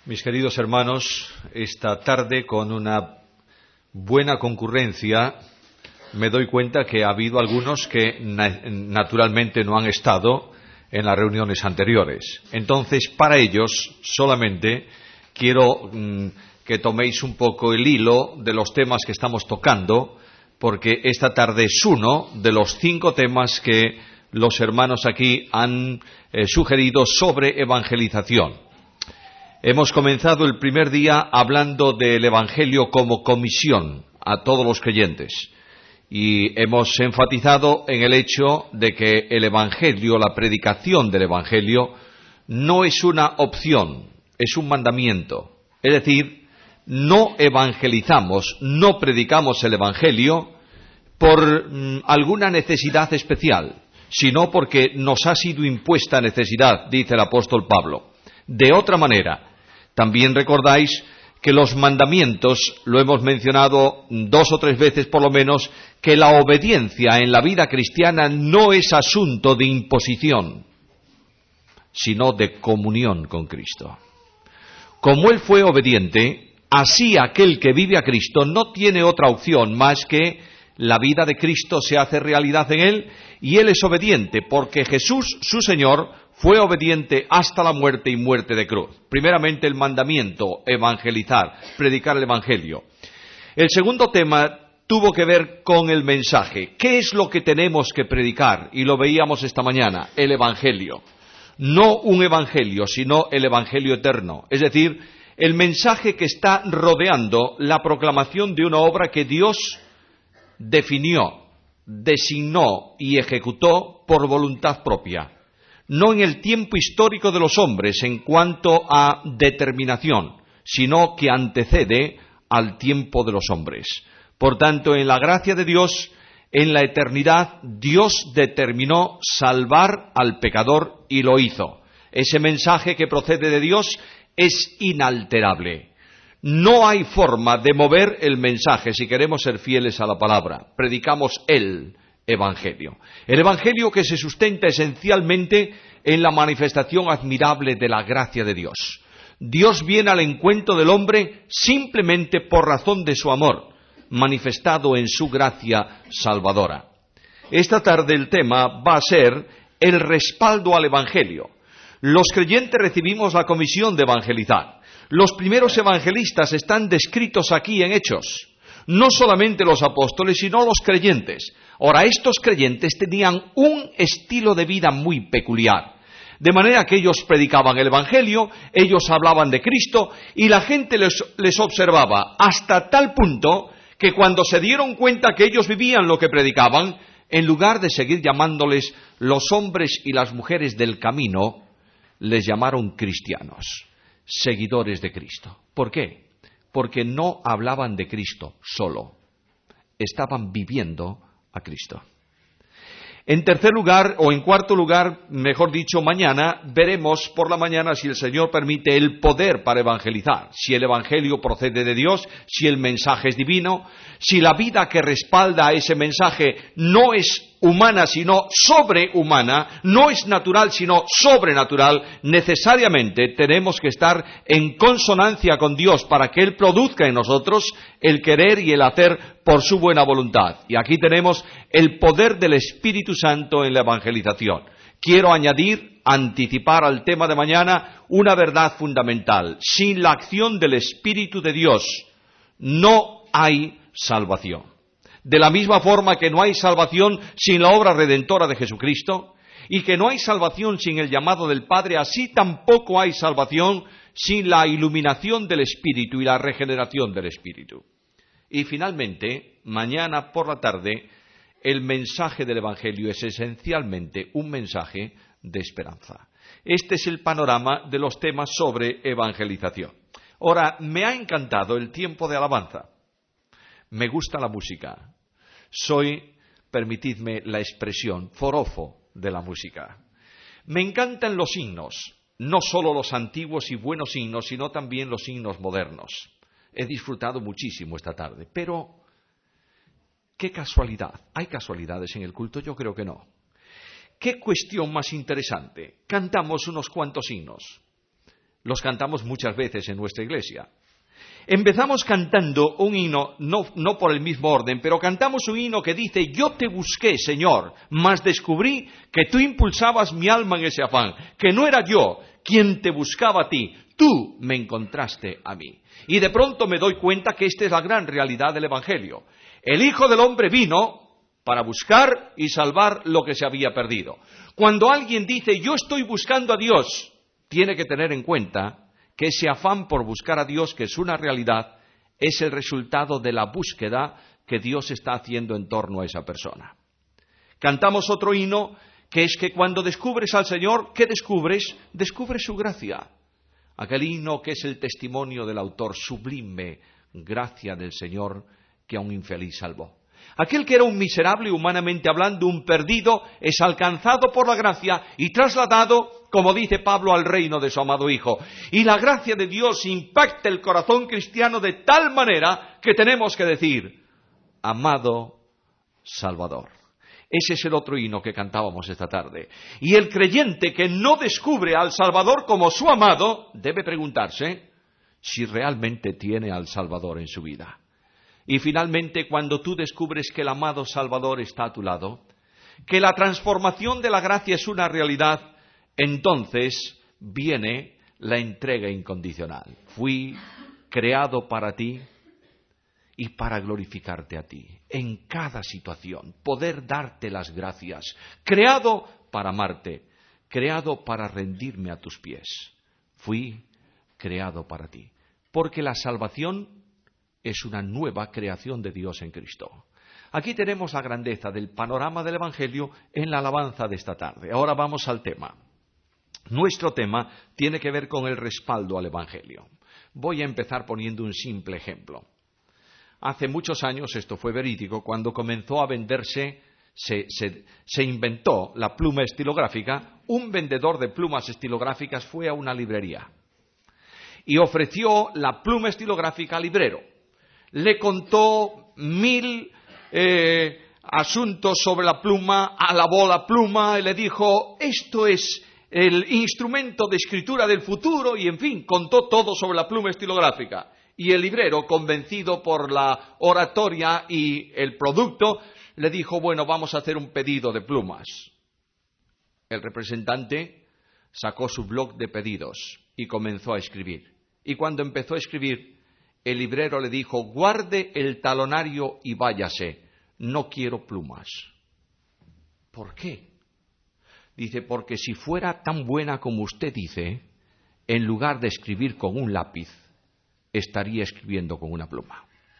Mis queridos hermanos, esta tarde con una buena concurrencia me doy cuenta que ha habido algunos que naturalmente no han estado en las reuniones anteriores. Entonces, para ellos solamente quiero que toméis un poco el hilo de los temas que estamos tocando, porque esta tarde es uno de los 5 temas que los hermanos aquí han sugerido sobre evangelización. Hemos comenzado el primer día hablando del Evangelio como comisión a todos los creyentes y hemos enfatizado en el hecho de que el Evangelio, la predicación del Evangelio, no es una opción, es un mandamiento. Es decir, no evangelizamos, no predicamos el Evangelio por alguna necesidad especial, sino porque nos ha sido impuesta necesidad, dice el apóstol Pablo. De otra manera, también recordáis que los mandamientos, lo hemos mencionado 2 o 3 veces por lo menos, que la obediencia en la vida cristiana no es asunto de imposición, sino de comunión con Cristo. Como Él fue obediente, así aquel que vive a Cristo no tiene otra opción más que la vida de Cristo se hace realidad en Él y Él es obediente porque Jesús, su Señor, fue obediente hasta la muerte y muerte de cruz. Primeramente el mandamiento, evangelizar, predicar el Evangelio. El segundo tema tuvo que ver con el mensaje. ¿Qué es lo que tenemos que predicar? Y lo veíamos esta mañana, el Evangelio. No un Evangelio, sino el Evangelio eterno. Es decir, el mensaje que está rodeando la proclamación de una obra que Dios definió, designó y ejecutó por voluntad propia. No en el tiempo histórico de los hombres en cuanto a determinación, sino que antecede al tiempo de los hombres. Por tanto, en la gracia de Dios, en la eternidad, Dios determinó salvar al pecador y lo hizo. Ese mensaje que procede de Dios es inalterable. No hay forma de mover el mensaje si queremos ser fieles a la palabra. Predicamos el Evangelio. El Evangelio que se sustenta esencialmente en la manifestación admirable de la gracia de Dios. Dios viene al encuentro del hombre simplemente por razón de su amor, manifestado en su gracia salvadora. Esta tarde el tema va a ser el respaldo al Evangelio. Los creyentes recibimos la comisión de evangelizar. Los primeros evangelistas están descritos aquí en Hechos. No solamente los apóstoles, sino los creyentes. Ahora, estos creyentes tenían un estilo de vida muy peculiar. De manera que ellos predicaban el Evangelio, ellos hablaban de Cristo y la gente les observaba hasta tal punto que cuando se dieron cuenta que ellos vivían lo que predicaban, en lugar de seguir llamándoles los hombres y las mujeres del camino, les llamaron cristianos, seguidores de Cristo. ¿Por qué? Porque no hablaban de Cristo solo, estaban viviendo a Cristo. En tercer lugar, o en cuarto lugar, mejor dicho, mañana, veremos por la mañana, si el Señor permite, el poder para evangelizar. Si el Evangelio procede de Dios, si el mensaje es divino, si la vida que respalda a ese mensaje no es humana, sino sobrehumana, no es natural, sino sobrenatural, necesariamente tenemos que estar en consonancia con Dios para que Él produzca en nosotros el querer y el hacer por su buena voluntad. Y aquí tenemos el poder del Espíritu Santo en la evangelización. Quiero añadir, anticipar al tema de mañana, una verdad fundamental. Sin la acción del Espíritu de Dios no hay salvación. De la misma forma que no hay salvación sin la obra redentora de Jesucristo, y que no hay salvación sin el llamado del Padre, así tampoco hay salvación sin la iluminación del Espíritu y la regeneración del Espíritu. Y finalmente, mañana por la tarde, el mensaje del Evangelio es esencialmente un mensaje de esperanza. Este es el panorama de los temas sobre evangelización. Ahora, me ha encantado el tiempo de alabanza. Me gusta la música. Soy, permitidme la expresión, forofo de la música. Me encantan los himnos, no solo los antiguos y buenos himnos, sino también los himnos modernos. He disfrutado muchísimo esta tarde, pero qué casualidad. ¿Hay casualidades en el culto? Yo creo que no. ¿Qué cuestión más interesante? Cantamos unos cuantos himnos. Los cantamos muchas veces en nuestra iglesia. Empezamos cantando un himno, no por el mismo orden, pero cantamos un himno que dice: yo te busqué, Señor, mas descubrí que tú impulsabas mi alma en ese afán, que no era yo quien te buscaba a ti, tú me encontraste a mí. Y de pronto me doy cuenta que esta es la gran realidad del Evangelio. El Hijo del Hombre vino para buscar y salvar lo que se había perdido. Cuando alguien dice: yo estoy buscando a Dios, tiene que tener en cuenta que ese afán por buscar a Dios, que es una realidad, es el resultado de la búsqueda que Dios está haciendo en torno a esa persona. Cantamos otro himno, que es que cuando descubres al Señor, ¿qué descubres? Descubres su gracia. Aquel himno que es el testimonio del autor: sublime gracia del Señor que a un infeliz salvó. Aquel que era un miserable, humanamente hablando, un perdido, es alcanzado por la gracia y trasladado, como dice Pablo, al reino de su amado Hijo. Y la gracia de Dios impacta el corazón cristiano de tal manera que tenemos que decir: amado Salvador. Ese es el otro himno que cantábamos esta tarde. Y el creyente que no descubre al Salvador como su amado, debe preguntarse si realmente tiene al Salvador en su vida. Y finalmente, cuando tú descubres que el amado Salvador está a tu lado, que la transformación de la gracia es una realidad, entonces viene la entrega incondicional. Fui creado para ti y para glorificarte a ti. En cada situación, poder darte las gracias. Creado para amarte, creado para rendirme a tus pies. Fui creado para ti. Porque la salvación es una nueva creación de Dios en Cristo. Aquí tenemos la grandeza del panorama del Evangelio en la alabanza de esta tarde. Ahora vamos al tema. Nuestro tema tiene que ver con el respaldo al Evangelio. Voy a empezar poniendo un simple ejemplo. Hace muchos años, esto fue verídico, cuando comenzó a venderse, se inventó la pluma estilográfica, un vendedor de plumas estilográficas fue a una librería y ofreció la pluma estilográfica al librero. Le contó 1000 asuntos sobre la pluma, alabó la pluma y le dijo: esto es el instrumento de escritura del futuro, y en fin, contó todo sobre la pluma estilográfica. Y el librero, convencido por la oratoria y el producto, le dijo: bueno, vamos a hacer un pedido de plumas. El representante sacó su bloc de pedidos y comenzó a escribir. Y cuando empezó a escribir, el librero le dijo: guarde el talonario y váyase, no quiero plumas. ¿Por qué? Dice: porque si fuera tan buena como usted dice, en lugar de escribir con un lápiz, estaría escribiendo con una pluma.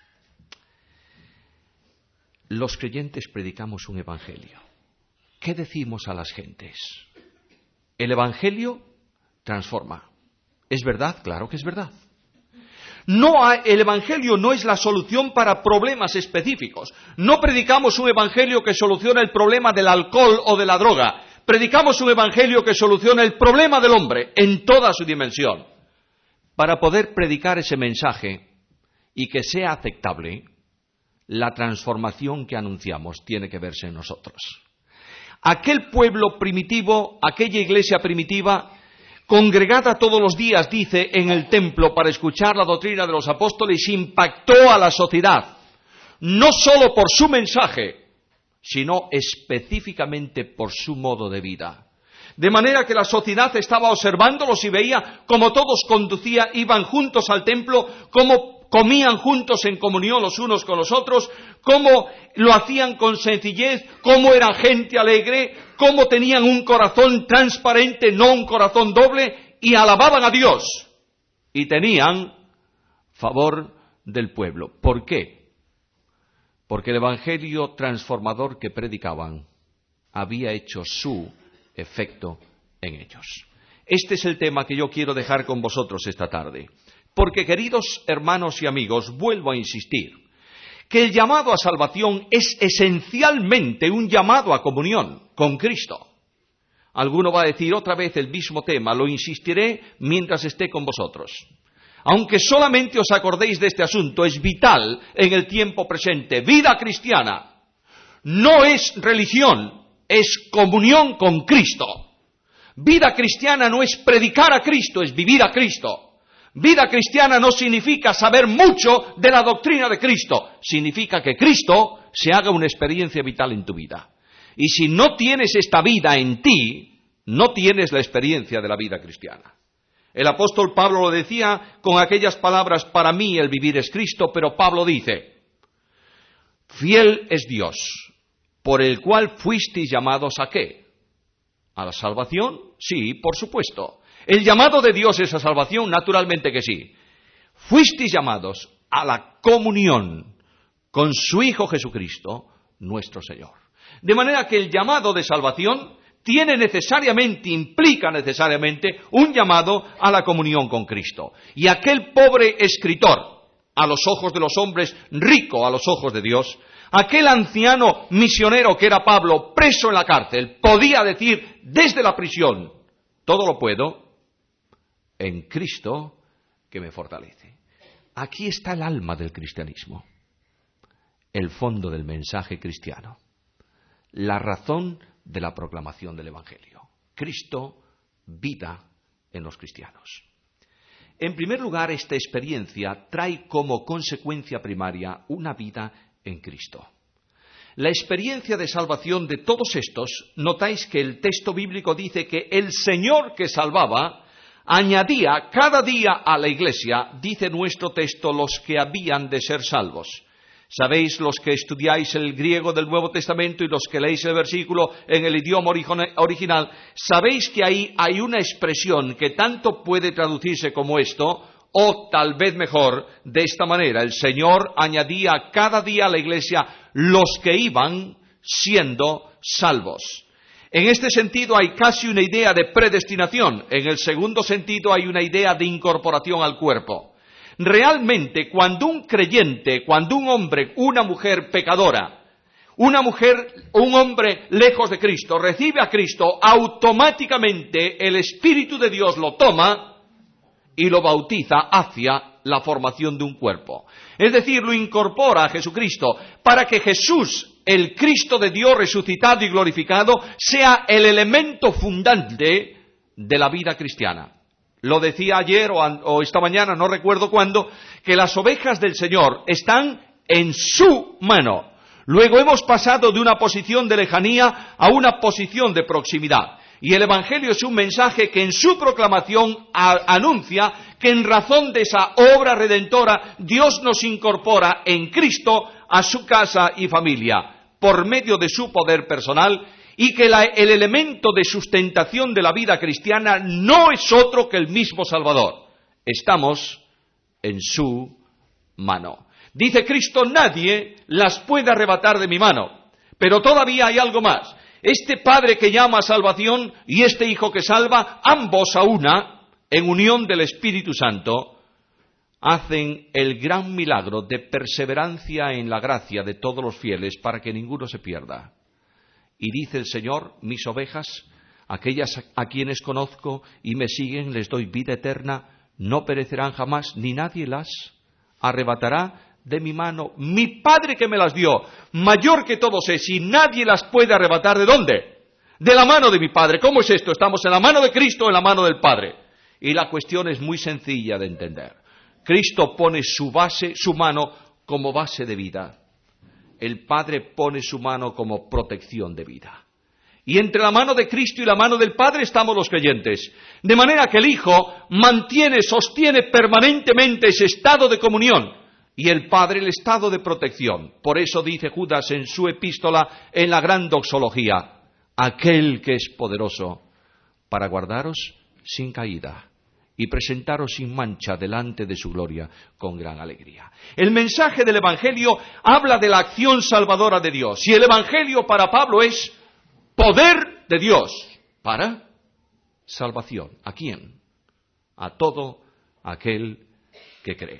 Los creyentes predicamos un evangelio. ¿Qué decimos a las gentes? El evangelio transforma. ¿Es verdad? Claro que es verdad. El evangelio no es la solución para problemas específicos. No predicamos un evangelio que soluciona el problema del alcohol o de la droga. Predicamos un evangelio que soluciona el problema del hombre en toda su dimensión. Para poder predicar ese mensaje y que sea aceptable, la transformación que anunciamos tiene que verse en nosotros. Aquel pueblo primitivo, aquella iglesia primitiva, congregada todos los días, dice, en el templo para escuchar la doctrina de los apóstoles, impactó a la sociedad, no solo por su mensaje, sino específicamente por su modo de vida. De manera que la sociedad estaba observándolos y veía cómo todos conducían, iban juntos al templo, cómo comían juntos en comunión los unos con los otros, cómo lo hacían con sencillez, cómo eran gente alegre, cómo tenían un corazón transparente, no un corazón doble, y alababan a Dios. Y tenían favor del pueblo. ¿Por qué? Porque el evangelio transformador que predicaban había hecho su efecto en ellos. Este es el tema que yo quiero dejar con vosotros esta tarde. Porque, queridos hermanos y amigos, vuelvo a insistir, que el llamado a salvación es esencialmente un llamado a comunión con Cristo. Alguno va a decir otra vez el mismo tema, lo insistiré mientras esté con vosotros. Aunque solamente os acordéis de este asunto, es vital en el tiempo presente. Vida cristiana no es religión, es comunión con Cristo. Vida cristiana no es predicar a Cristo, es vivir a Cristo. Vida cristiana no significa saber mucho de la doctrina de Cristo, significa que Cristo se haga una experiencia vital en tu vida. Y si no tienes esta vida en ti, no tienes la experiencia de la vida cristiana. El apóstol Pablo lo decía con aquellas palabras: para mí el vivir es Cristo, pero Pablo dice: fiel es Dios, por el cual fuisteis llamados ¿a qué? ¿A la salvación? Sí, por supuesto. ¿El llamado de Dios es a salvación? Naturalmente que sí. Fuisteis llamados a la comunión con su Hijo Jesucristo, nuestro Señor. De manera que el llamado de salvación implica necesariamente un llamado a la comunión con Cristo. Y aquel pobre escritor, a los ojos de los hombres, rico a los ojos de Dios, aquel anciano misionero que era Pablo, preso en la cárcel, podía decir desde la prisión: todo lo puedo en Cristo que me fortalece. Aquí está el alma del cristianismo, el fondo del mensaje cristiano, la razón de la proclamación del Evangelio. Cristo, vida en los cristianos. En primer lugar, esta experiencia trae como consecuencia primaria una vida en Cristo. La experiencia de salvación de todos estos, notáis que el texto bíblico dice que el Señor que salvaba añadía cada día a la iglesia, dice nuestro texto, los que habían de ser salvos. Sabéis, los que estudiáis el griego del Nuevo Testamento y los que leéis el versículo en el idioma original, sabéis que ahí hay una expresión que tanto puede traducirse como esto, o tal vez mejor, de esta manera: el Señor añadía cada día a la iglesia los que iban siendo salvos. En este sentido hay casi una idea de predestinación. En el segundo sentido hay una idea de incorporación al cuerpo. Realmente, cuando un creyente, cuando un hombre, una mujer pecadora, una mujer o un hombre lejos de Cristo recibe a Cristo, automáticamente el Espíritu de Dios lo toma y lo bautiza hacia la formación de un cuerpo. Es decir, lo incorpora a Jesucristo para que Jesús, el Cristo de Dios resucitado y glorificado, sea el elemento fundante de la vida cristiana. Lo decía ayer o esta mañana, no recuerdo cuándo, que las ovejas del Señor están en su mano. Luego hemos pasado de una posición de lejanía a una posición de proximidad. Y el Evangelio es un mensaje que en su proclamación anuncia que en razón de esa obra redentora Dios nos incorpora en Cristo a su casa y familia por medio de su poder personal, y que el elemento de sustentación de la vida cristiana no es otro que el mismo Salvador. Estamos en su mano. Dice Cristo: nadie las puede arrebatar de mi mano. Pero todavía hay algo más. Este Padre que llama a salvación y este Hijo que salva, ambos a una, en unión del Espíritu Santo, hacen el gran milagro de perseverancia en la gracia de todos los fieles para que ninguno se pierda. Y dice el Señor: mis ovejas, aquellas a quienes conozco y me siguen, les doy vida eterna, no perecerán jamás, ni nadie las arrebatará de mi mano. Mi Padre que me las dio, mayor que todos es, y nadie las puede arrebatar. ¿De dónde? De la mano de mi Padre. ¿Cómo es esto? Estamos en la mano de Cristo o en la mano del Padre. Y la cuestión es muy sencilla de entender. Cristo pone su mano como base de vida. El Padre pone su mano como protección de vida. Y entre la mano de Cristo y la mano del Padre estamos los creyentes. De manera que el Hijo sostiene permanentemente ese estado de comunión. Y el Padre el estado de protección. Por eso dice Judas en su epístola, en la gran doxología: aquel que es poderoso para guardaros sin caída y presentaros sin mancha delante de su gloria con gran alegría. El mensaje del Evangelio habla de la acción salvadora de Dios. Y el Evangelio para Pablo es poder de Dios para salvación. ¿A quién? A todo aquel que cree.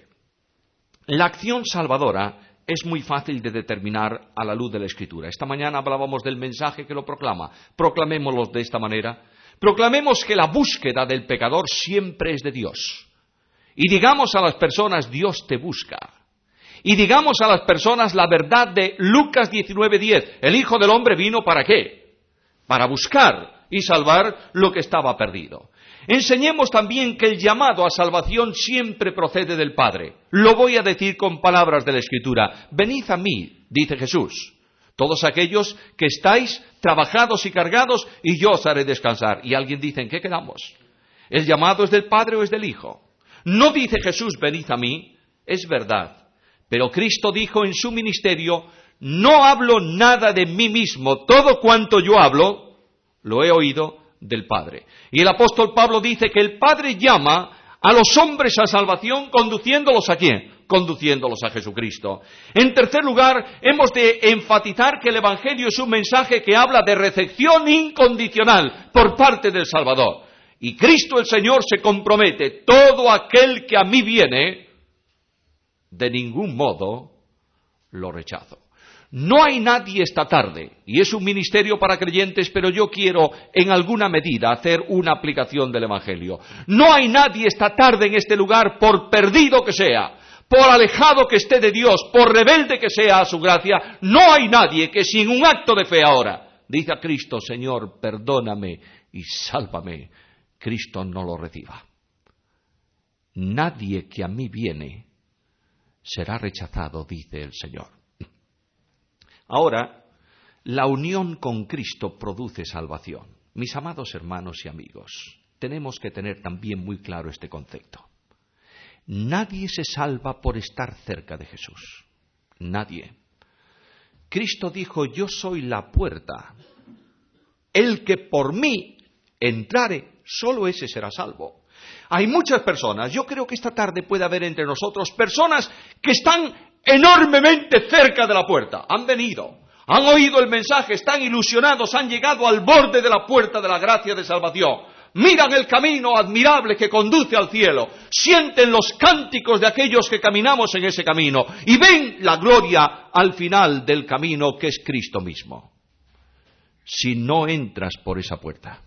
La acción salvadora es muy fácil de determinar a la luz de la Escritura. Esta mañana hablábamos del mensaje que lo proclama. Proclamémoslo de esta manera. Proclamemos que la búsqueda del pecador siempre es de Dios. Y digamos a las personas: Dios te busca. Y digamos a las personas la verdad de Lucas 19:10. El Hijo del Hombre vino ¿para qué? Para buscar y salvar lo que estaba perdido. Enseñemos también que el llamado a salvación siempre procede del Padre. Lo voy a decir con palabras de la Escritura. Venid a mí, dice Jesús, todos aquellos que estáis trabajados y cargados, y yo os haré descansar. Y alguien dice, ¿en qué quedamos? ¿El llamado es del Padre o es del Hijo? No dice Jesús, venid a mí, es verdad. Pero Cristo dijo en su ministerio, no hablo nada de mí mismo, todo cuanto yo hablo, lo he oído del Padre. Y el apóstol Pablo dice que el Padre llama a los hombres a salvación, conduciéndolos ¿a quién? Conduciéndolos a Jesucristo. En tercer lugar, hemos de enfatizar que el Evangelio es un mensaje que habla de recepción incondicional por parte del Salvador. Y Cristo el Señor se compromete, todo aquel que a mí viene, de ningún modo lo rechazo. No hay nadie esta tarde, y es un ministerio para creyentes, pero yo quiero en alguna medida hacer una aplicación del Evangelio. No hay nadie esta tarde en este lugar, por perdido que sea, por alejado que esté de Dios, por rebelde que sea a su gracia, no hay nadie que sin un acto de fe ahora diga a Cristo, Señor, perdóname y sálvame, Cristo no lo reciba. Nadie que a mí viene será rechazado, dice el Señor. Ahora, la unión con Cristo produce salvación. Mis amados hermanos y amigos, tenemos que tener también muy claro este concepto. Nadie se salva por estar cerca de Jesús. Nadie. Cristo dijo, yo soy la puerta. El que por mí entrare, solo ese será salvo. Hay muchas personas, yo creo que esta tarde puede haber entre nosotros personas que están enormemente cerca de la puerta. Han venido, han oído el mensaje, están ilusionados, han llegado al borde de la puerta de la gracia de salvación. Miran el camino admirable que conduce al cielo, sienten los cánticos de aquellos que caminamos en ese camino y ven la gloria al final del camino que es Cristo mismo. Si no entras por esa puerta,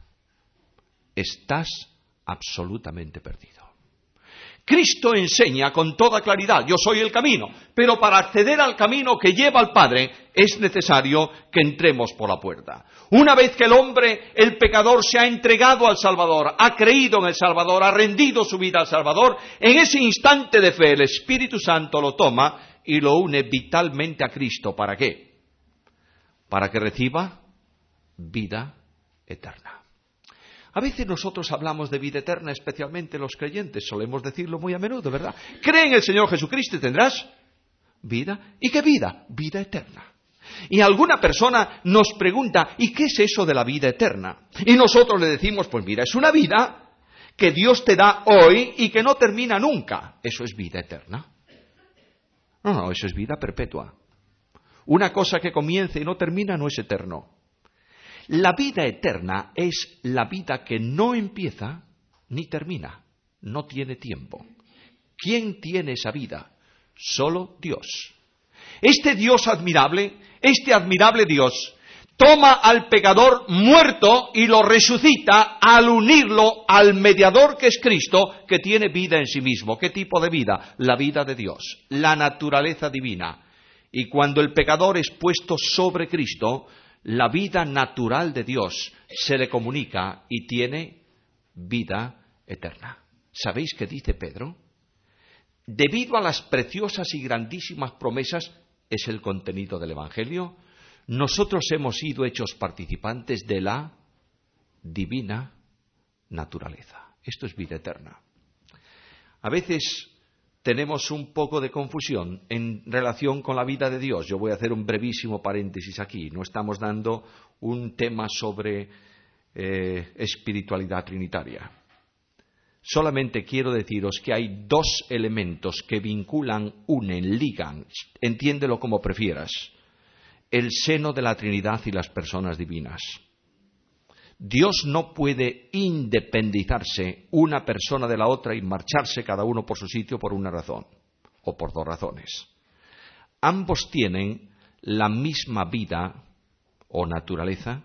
estás absolutamente perdido. Cristo enseña con toda claridad, yo soy el camino, pero para acceder al camino que lleva al Padre es necesario que entremos por la puerta. Una vez que el hombre, el pecador, se ha entregado al Salvador, ha creído en el Salvador, ha rendido su vida al Salvador, en ese instante de fe el Espíritu Santo lo toma y lo une vitalmente a Cristo. ¿Para qué? Para que reciba vida eterna. A veces nosotros hablamos de vida eterna, especialmente los creyentes, solemos decirlo muy a menudo, ¿verdad? Cree en el Señor Jesucristo y tendrás vida. ¿Y qué vida? Vida eterna. Y alguna persona nos pregunta, ¿y qué es eso de la vida eterna? Y nosotros le decimos, pues mira, es una vida que Dios te da hoy y que no termina nunca. Eso es vida eterna. No, eso es vida perpetua. Una cosa que comienza y no termina no es eterno. La vida eterna es la vida que no empieza ni termina, no tiene tiempo. ¿Quién tiene esa vida? Solo Dios. Este Dios admirable, este admirable Dios, toma al pecador muerto y lo resucita al unirlo al mediador que es Cristo, que tiene vida en sí mismo. ¿Qué tipo de vida? La vida de Dios, la naturaleza divina. Y cuando el pecador es puesto sobre Cristo, la vida natural de Dios se le comunica y tiene vida eterna. ¿Sabéis qué dice Pedro? Debido a las preciosas y grandísimas promesas, es el contenido del Evangelio, nosotros hemos sido hechos participantes de la divina naturaleza. Esto es vida eterna. A veces tenemos un poco de confusión en relación con la vida de Dios. Yo voy a hacer un brevísimo paréntesis aquí. No estamos dando un tema sobre espiritualidad trinitaria. Solamente quiero deciros que hay dos elementos que vinculan, unen, ligan, entiéndelo como prefieras, el seno de la Trinidad y las personas divinas. Dios no puede independizarse una persona de la otra y marcharse cada uno por su sitio por una razón o por dos razones. Ambos tienen la misma vida o naturaleza,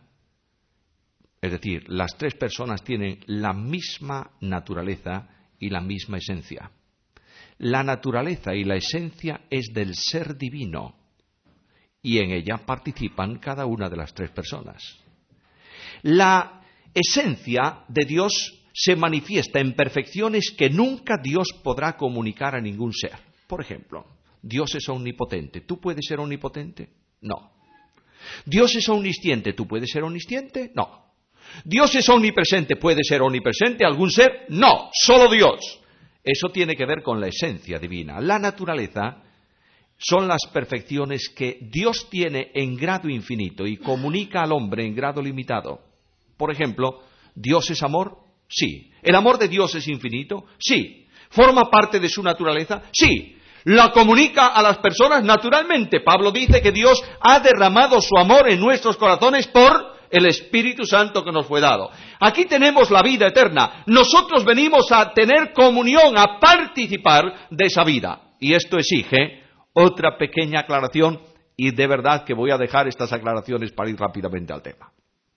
es decir, las tres personas tienen la misma naturaleza y la misma esencia. La naturaleza y la esencia es del ser divino y en ella participan cada una de las tres personas. La esencia de Dios se manifiesta en perfecciones que nunca Dios podrá comunicar a ningún ser. Por ejemplo, Dios es omnipotente. ¿Tú puedes ser omnipotente? No. Dios es omnisciente. ¿Tú puedes ser omnisciente? No. Dios es omnipresente. ¿Puede ser omnipresente algún ser? No, solo Dios. Eso tiene que ver con la esencia divina. La naturaleza son las perfecciones que Dios tiene en grado infinito y comunica al hombre en grado limitado. Por ejemplo, ¿Dios es amor? Sí. ¿El amor de Dios es infinito? Sí. ¿Forma parte de su naturaleza? Sí. ¿La comunica a las personas? Naturalmente. Pablo dice que Dios ha derramado su amor en nuestros corazones por el Espíritu Santo que nos fue dado. Aquí tenemos la vida eterna. Nosotros venimos a tener comunión, a participar de esa vida. Y esto exige otra pequeña aclaración, y de verdad que voy a dejar estas aclaraciones para ir rápidamente al tema.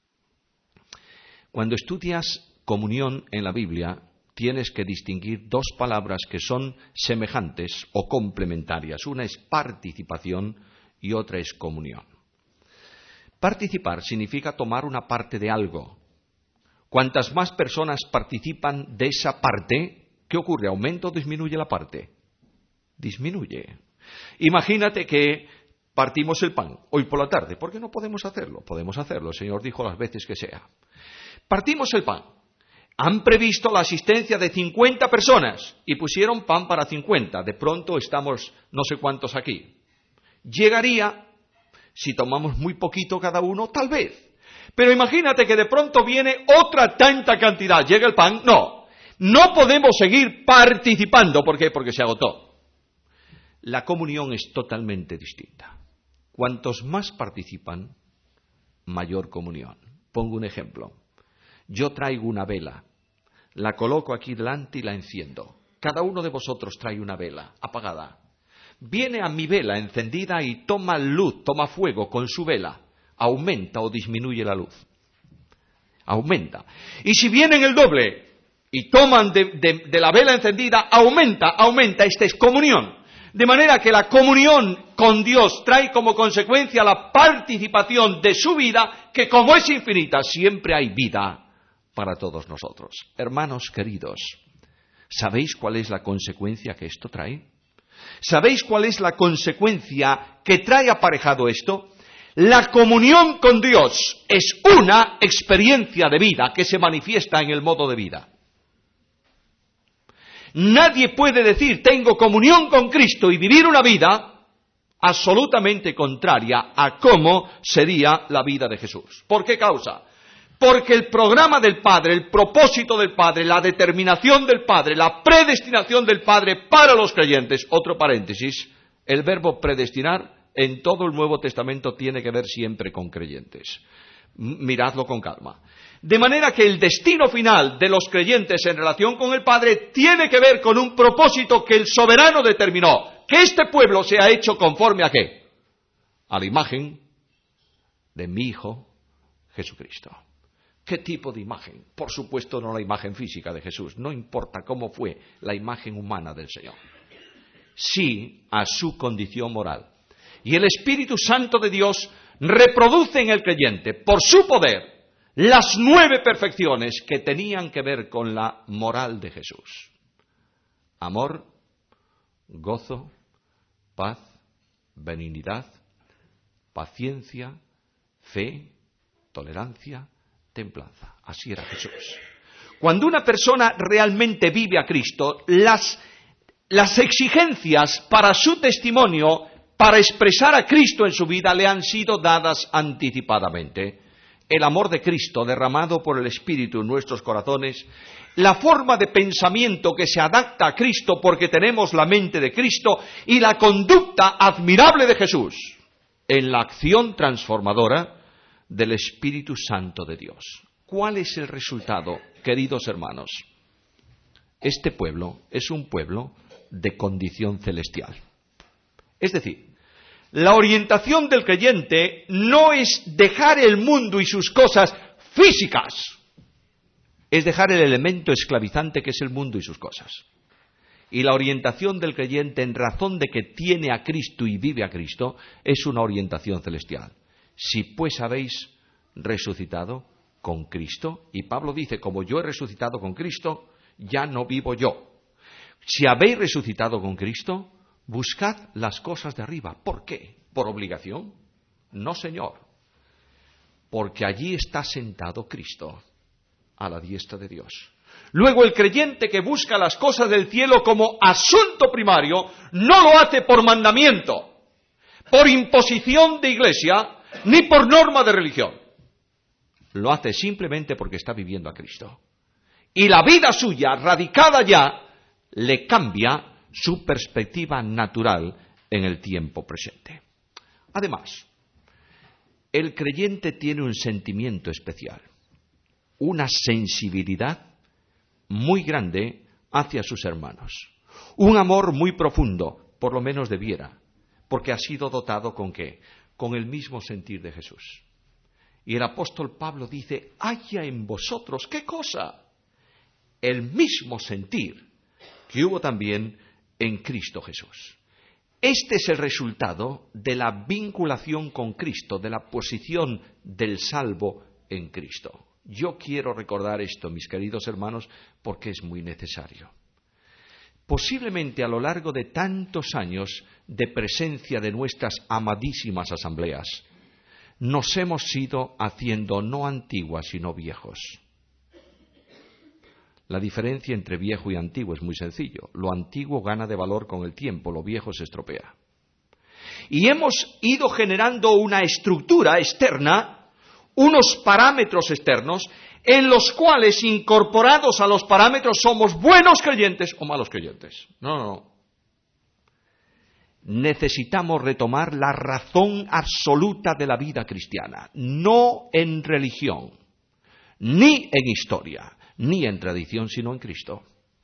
Cuando estudias comunión en la Biblia, tienes que distinguir dos palabras que son semejantes o complementarias. Una es participación y otra es comunión. Participar significa tomar una parte de algo. Cuantas más personas participan de esa parte, ¿qué ocurre? ¿Aumenta o disminuye la parte? Disminuye. Imagínate que partimos el pan hoy por la tarde. ¿Por qué no podemos hacerlo? Podemos hacerlo, el Señor dijo las veces que sea. Partimos el pan. Han previsto la asistencia de 50 personas y pusieron pan para 50. De pronto estamos no sé cuántos aquí. Llegaría, si tomamos muy poquito cada uno, tal vez. Pero imagínate que de pronto viene otra tanta cantidad. ¿Llega el pan? No. No podemos seguir participando. ¿Por qué? Porque se agotó. La comunión es totalmente distinta. Cuantos más participan, mayor comunión. Pongo un ejemplo. Yo traigo una vela, la coloco aquí delante y la enciendo. Cada uno de vosotros trae una vela apagada. Viene a mi vela encendida y toma luz, toma fuego con su vela. ¿Aumenta o disminuye la luz? Aumenta. Y si vienen el doble y toman de la vela encendida, aumenta. Esta es comunión. De manera que la comunión con Dios trae como consecuencia la participación de su vida, que como es infinita, siempre hay vida para todos nosotros. Hermanos queridos, ¿sabéis cuál es la consecuencia que esto trae? ¿Sabéis cuál es la consecuencia que trae aparejado esto? La comunión con Dios es una experiencia de vida que se manifiesta en el modo de vida. Nadie puede decir tengo comunión con Cristo y vivir una vida absolutamente contraria a cómo sería la vida de Jesús. ¿Por qué causa? Porque el programa del Padre, el propósito del Padre, la determinación del Padre, la predestinación del Padre para los creyentes, otro paréntesis, el verbo predestinar en todo el Nuevo Testamento tiene que ver siempre con creyentes. Miradlo con calma. De manera que el destino final de los creyentes en relación con el Padre tiene que ver con un propósito que el soberano determinó. Que este pueblo sea hecho conforme a ¿qué? A la imagen de mi Hijo Jesucristo. ¿Qué tipo de imagen? Por supuesto no la imagen física de Jesús. No importa cómo fue la imagen humana del Señor. Sí a su condición moral. Y el Espíritu Santo de Dios reproduce en el creyente, por su poder, las 9 perfecciones que tenían que ver con la moral de Jesús. Amor, gozo, paz, benignidad, paciencia, fe, tolerancia, templanza. Así era Jesús. Cuando una persona realmente vive a Cristo, las exigencias para su testimonio, para expresar a Cristo en su vida, le han sido dadas anticipadamente. El amor de Cristo derramado por el Espíritu en nuestros corazones, la forma de pensamiento que se adapta a Cristo porque tenemos la mente de Cristo y la conducta admirable de Jesús en la acción transformadora del Espíritu Santo de Dios. ¿Cuál es el resultado, queridos hermanos? Este pueblo es un pueblo de condición celestial. Es decir, la orientación del creyente no es dejar el mundo y sus cosas físicas, es dejar el elemento esclavizante que es el mundo y sus cosas. Y la orientación del creyente, en razón de que tiene a Cristo y vive a Cristo, es una orientación celestial. Si pues habéis resucitado con Cristo. Y Pablo dice, como yo he resucitado con Cristo, ya no vivo yo. Si habéis resucitado con Cristo, buscad las cosas de arriba. ¿Por qué? ¿Por obligación? No, Señor. Porque allí está sentado Cristo, a la diestra de Dios. Luego el creyente que busca las cosas del cielo como asunto primario, no lo hace por mandamiento, por imposición de iglesia, ni por norma de religión. Lo hace simplemente porque está viviendo a Cristo. Y la vida suya, radicada ya, le cambia su perspectiva natural en el tiempo presente. Además, el creyente tiene un sentimiento especial, una sensibilidad muy grande hacia sus hermanos, un amor muy profundo, por lo menos debiera, porque ha sido dotado ¿con qué? Con el mismo sentir de Jesús. Y el apóstol Pablo dice, haya en vosotros, ¿qué cosa? El mismo sentir que hubo también en Cristo Jesús. Este es el resultado de la vinculación con Cristo, de la posición del salvo en Cristo. Yo quiero recordar esto, mis queridos hermanos, porque es muy necesario. Posiblemente a lo largo de tantos años de presencia de nuestras amadísimas asambleas, nos hemos ido haciendo no antiguas, sino viejos. La diferencia entre viejo y antiguo es muy sencillo. Lo antiguo gana de valor con el tiempo, lo viejo se estropea. Y hemos ido generando una estructura externa, unos parámetros externos, en los cuales, incorporados a los parámetros, somos buenos creyentes o malos creyentes. No. Necesitamos retomar la razón absoluta de la vida cristiana, no en religión, ni en historia, ni en tradición, sino en Cristo.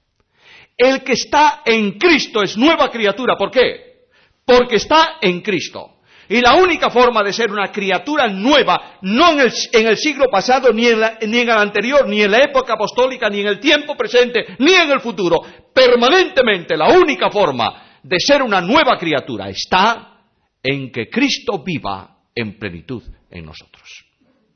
El que está en Cristo es nueva criatura. ¿Por qué? Porque está en Cristo. Y la única forma de ser una criatura nueva, no en el siglo pasado, ni en el anterior, ni en la época apostólica, ni en el tiempo presente, ni en el futuro, permanentemente la única forma de ser una nueva criatura está en que Cristo viva en plenitud en nosotros.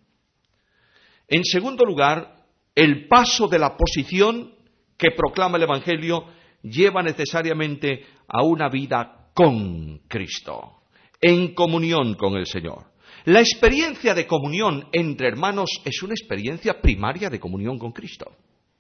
En segundo lugar, el paso de la posición que proclama el Evangelio lleva necesariamente a una vida con Cristo, en comunión con el Señor. La experiencia de comunión entre hermanos es una experiencia primaria de comunión con Cristo.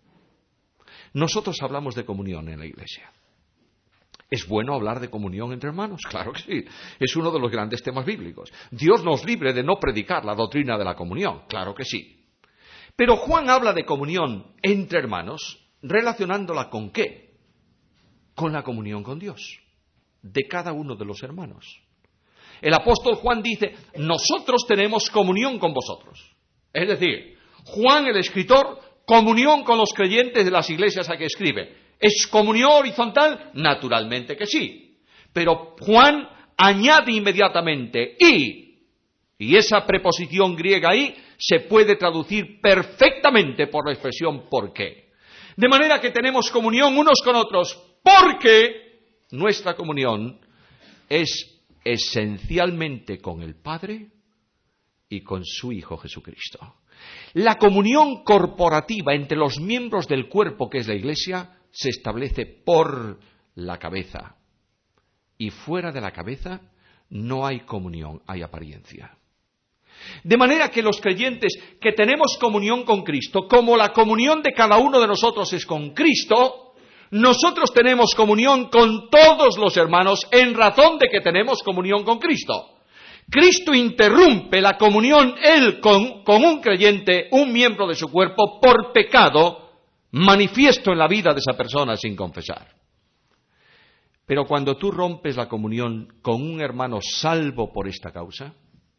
Nosotros hablamos de comunión en la Iglesia. ¿Es bueno hablar de comunión entre hermanos? Claro que sí. Es uno de los grandes temas bíblicos. Dios nos libre de no predicar la doctrina de la comunión. Claro que sí. Pero Juan habla de comunión entre hermanos, relacionándola ¿con qué? Con la comunión con Dios, de cada uno de los hermanos. El apóstol Juan dice, nosotros tenemos comunión con vosotros. Es decir, Juan el escritor, comunión con los creyentes de las iglesias a que escribe. ¿Es comunión horizontal? Naturalmente que sí. Pero Juan añade inmediatamente y esa preposición griega ahí se puede traducir perfectamente por la expresión ¿por qué? De manera que tenemos comunión unos con otros porque nuestra comunión es esencialmente con el Padre y con su Hijo Jesucristo. La comunión corporativa entre los miembros del cuerpo que es la Iglesia se establece por la cabeza. Y fuera de la cabeza no hay comunión, hay apariencia. De manera que los creyentes que tenemos comunión con Cristo, como la comunión de cada uno de nosotros es con Cristo, nosotros tenemos comunión con todos los hermanos en razón de que tenemos comunión con Cristo. Cristo interrumpe la comunión, Él con un creyente, un miembro de su cuerpo, por pecado manifiesto en la vida de esa persona sin confesar. Pero cuando tú rompes la comunión con un hermano salvo por esta causa,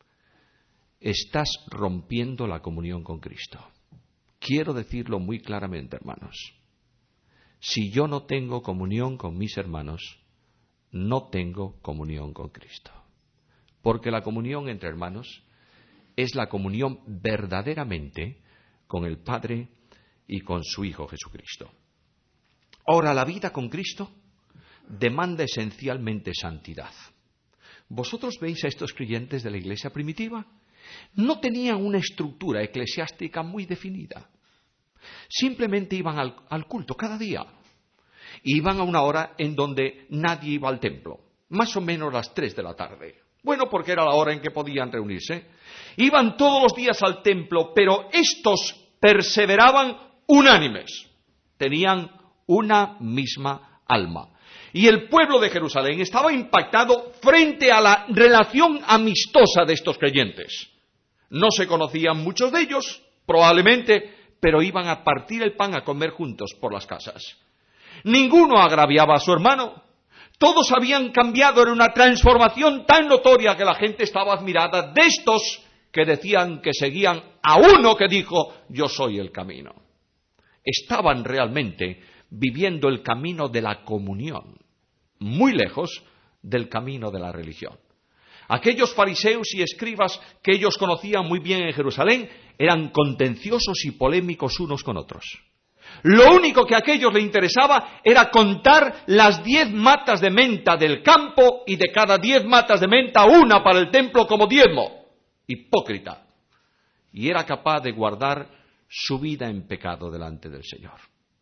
estás rompiendo la comunión con Cristo. Quiero decirlo muy claramente, hermanos. Si yo no tengo comunión con mis hermanos, no tengo comunión con Cristo. Porque la comunión entre hermanos es la comunión verdaderamente con el Padre y con su Hijo Jesucristo. Ahora, la vida con Cristo demanda esencialmente santidad. ¿Vosotros veis a estos creyentes de la iglesia primitiva? no tenían una estructura eclesiástica muy definida. Simplemente iban al culto cada día. Iban a una hora en donde nadie iba al templo, más o menos las 3 de la tarde. Bueno, porque era la hora en que podían reunirse. Iban todos los días al templo, pero estos perseveraban unánimes. Tenían una misma alma. Y el pueblo de Jerusalén estaba impactado frente a la relación amistosa de estos creyentes. No se conocían muchos de ellos, probablemente, pero iban a partir el pan a comer juntos por las casas. Ninguno agraviaba a su hermano. Todos habían cambiado, era una transformación tan notoria que la gente estaba admirada de estos que decían que seguían a uno que dijo, yo soy el camino. Estaban realmente viviendo el camino de la comunión, muy lejos del camino de la religión. Aquellos fariseos y escribas que ellos conocían muy bien en Jerusalén eran contenciosos y polémicos unos con otros. Lo único que a aquellos les interesaba era contar las 10 matas de menta del campo y de cada 10 matas de menta una para el templo como diezmo. Hipócrita. Y era capaz de guardar su vida en pecado delante del Señor.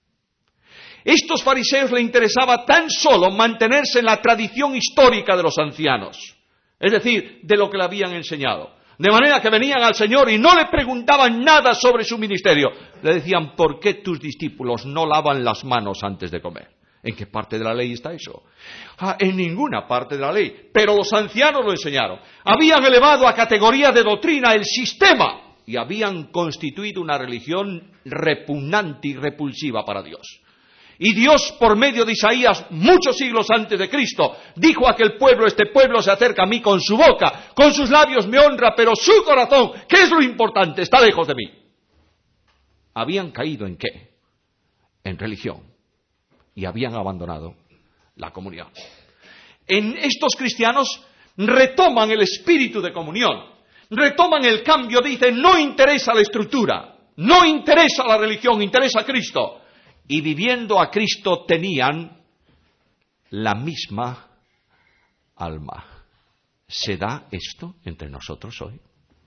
Estos fariseos les interesaba tan solo mantenerse en la tradición histórica de los ancianos, es decir, de lo que le habían enseñado. De manera que venían al Señor y no le preguntaban nada sobre su ministerio. Le decían, ¿por qué tus discípulos no lavan las manos antes de comer? ¿En qué parte de la ley está eso? En ninguna parte de la ley. Pero los ancianos lo enseñaron. Habían elevado a categoría de doctrina el sistema y habían constituido una religión repugnante y repulsiva para Dios. Y Dios, por medio de Isaías, muchos siglos antes de Cristo, dijo a aquel pueblo, este pueblo se acerca a mí con su boca, con sus labios me honra, pero su corazón, ¿qué es lo importante? Está lejos de mí. ¿Habían caído en qué? En religión. Y habían abandonado la comunión. En estos cristianos retoman el espíritu de comunión, retoman el cambio, dicen, no interesa la estructura, no interesa la religión, interesa a Cristo. Y viviendo a Cristo tenían la misma alma. ¿Se da esto entre nosotros hoy?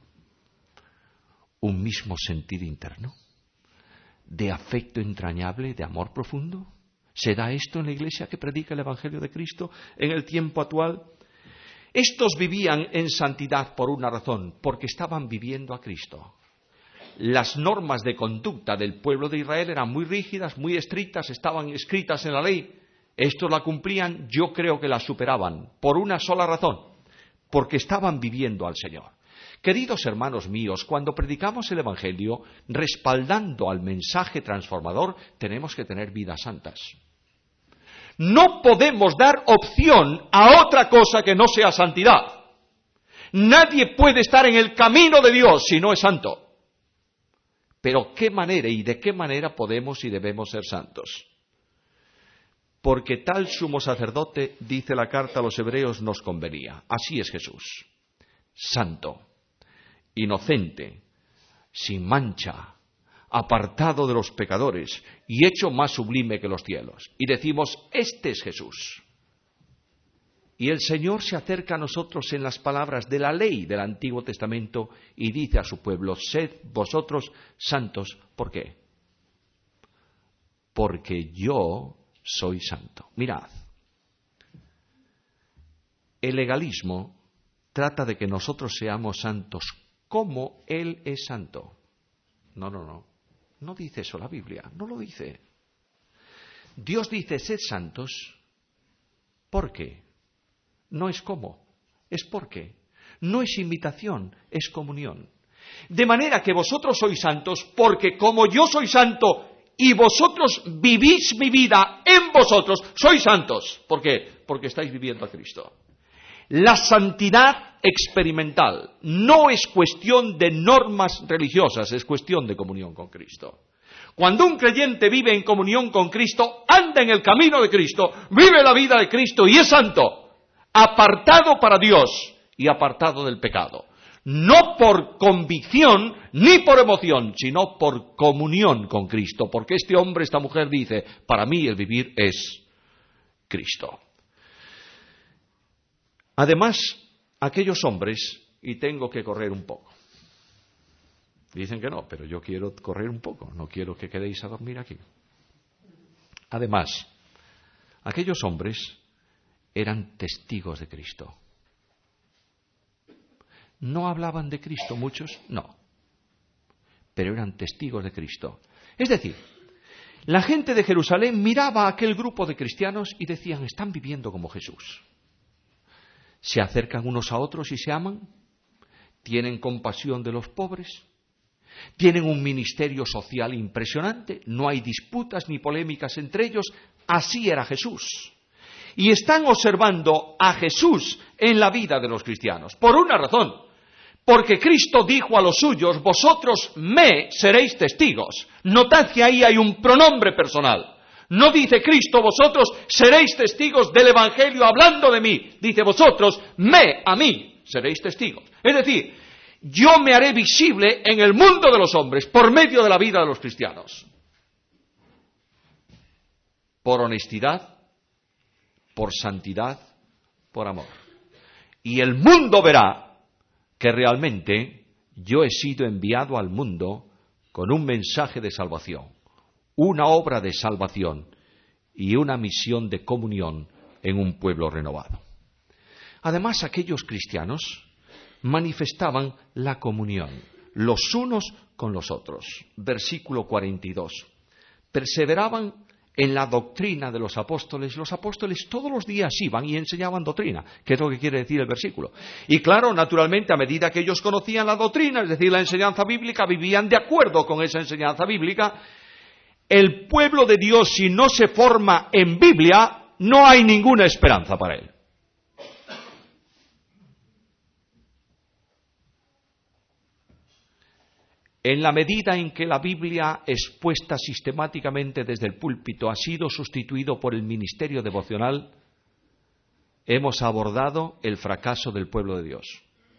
¿Un mismo sentir interno? ¿De afecto entrañable, de amor profundo? ¿Se da esto en la iglesia que predica el Evangelio de Cristo en el tiempo actual? Estos vivían en santidad por una razón, porque estaban viviendo a Cristo. Las normas de conducta del pueblo de Israel eran muy rígidas, muy estrictas, estaban escritas en la ley. Estos la cumplían, yo creo que la superaban, por una sola razón, porque estaban viviendo al Señor. Queridos hermanos míos, cuando predicamos el Evangelio, respaldando al mensaje transformador, tenemos que tener vidas santas. No podemos dar opción a otra cosa que no sea santidad. Nadie puede estar en el camino de Dios si no es santo. Pero ¿qué manera y de qué manera podemos y debemos ser santos? Porque tal sumo sacerdote, dice la carta a los hebreos, nos convenía. Así es Jesús. Santo, inocente, sin mancha, apartado de los pecadores y hecho más sublime que los cielos. Y decimos, este es Jesús. Y el Señor se acerca a nosotros en las palabras de la ley del Antiguo Testamento y dice a su pueblo, sed vosotros santos. ¿Por qué? Porque yo soy santo. Mirad, el legalismo trata de que nosotros seamos santos como Él es santo. No dice eso la Biblia, no lo dice. Dios dice, sed santos, ¿por qué? No es cómo, es por qué. No es imitación, es comunión. De manera que vosotros sois santos, porque como yo soy santo y vosotros vivís mi vida en vosotros, sois santos. ¿Por qué? Porque estáis viviendo a Cristo. La santidad experimental no es cuestión de normas religiosas, es cuestión de comunión con Cristo. Cuando un creyente vive en comunión con Cristo, anda en el camino de Cristo, vive la vida de Cristo y es santo. Apartado para Dios y apartado del pecado. No por convicción ni por emoción, sino por comunión con Cristo. Porque este hombre, esta mujer dice, para mí el vivir es Cristo. Además, aquellos hombres, y tengo que correr un poco, Dicen que no, pero yo quiero correr un poco, no quiero que quedéis a dormir aquí. Además, aquellos hombres eran testigos de Cristo. ¿No hablaban de Cristo muchos? No. Pero eran testigos de Cristo. Es decir, la gente de Jerusalén miraba a aquel grupo de cristianos y decían, están viviendo como Jesús. Se acercan unos a otros y se aman, tienen compasión de los pobres, tienen un ministerio social impresionante, no hay disputas ni polémicas entre ellos, así era Jesús. Y están observando a Jesús en la vida de los cristianos, por una razón, porque Cristo dijo a los suyos, vosotros me seréis testigos. Notad que ahí hay un pronombre personal. No dice Cristo, vosotros seréis testigos del Evangelio hablando de mí. Dice vosotros, a mí seréis testigos. Es decir, yo me haré visible en el mundo de los hombres por medio de la vida de los cristianos. Por honestidad, por santidad, por amor. Y el mundo verá que realmente yo he sido enviado al mundo con un mensaje de salvación, una obra de salvación y una misión de comunión en un pueblo renovado. Además, aquellos cristianos manifestaban la comunión, los unos con los otros. Versículo 42. Perseveraban en la doctrina de los apóstoles. Los apóstoles todos los días iban y enseñaban doctrina, que es lo que quiere decir el versículo. Y claro, naturalmente, a medida que ellos conocían la doctrina, es decir, la enseñanza bíblica, vivían de acuerdo con esa enseñanza bíblica. El pueblo de Dios, si no se forma en Biblia, no hay ninguna esperanza para él. En la medida en que la Biblia, expuesta sistemáticamente desde el púlpito, ha sido sustituido por el ministerio devocional, hemos abordado el fracaso del pueblo de Dios.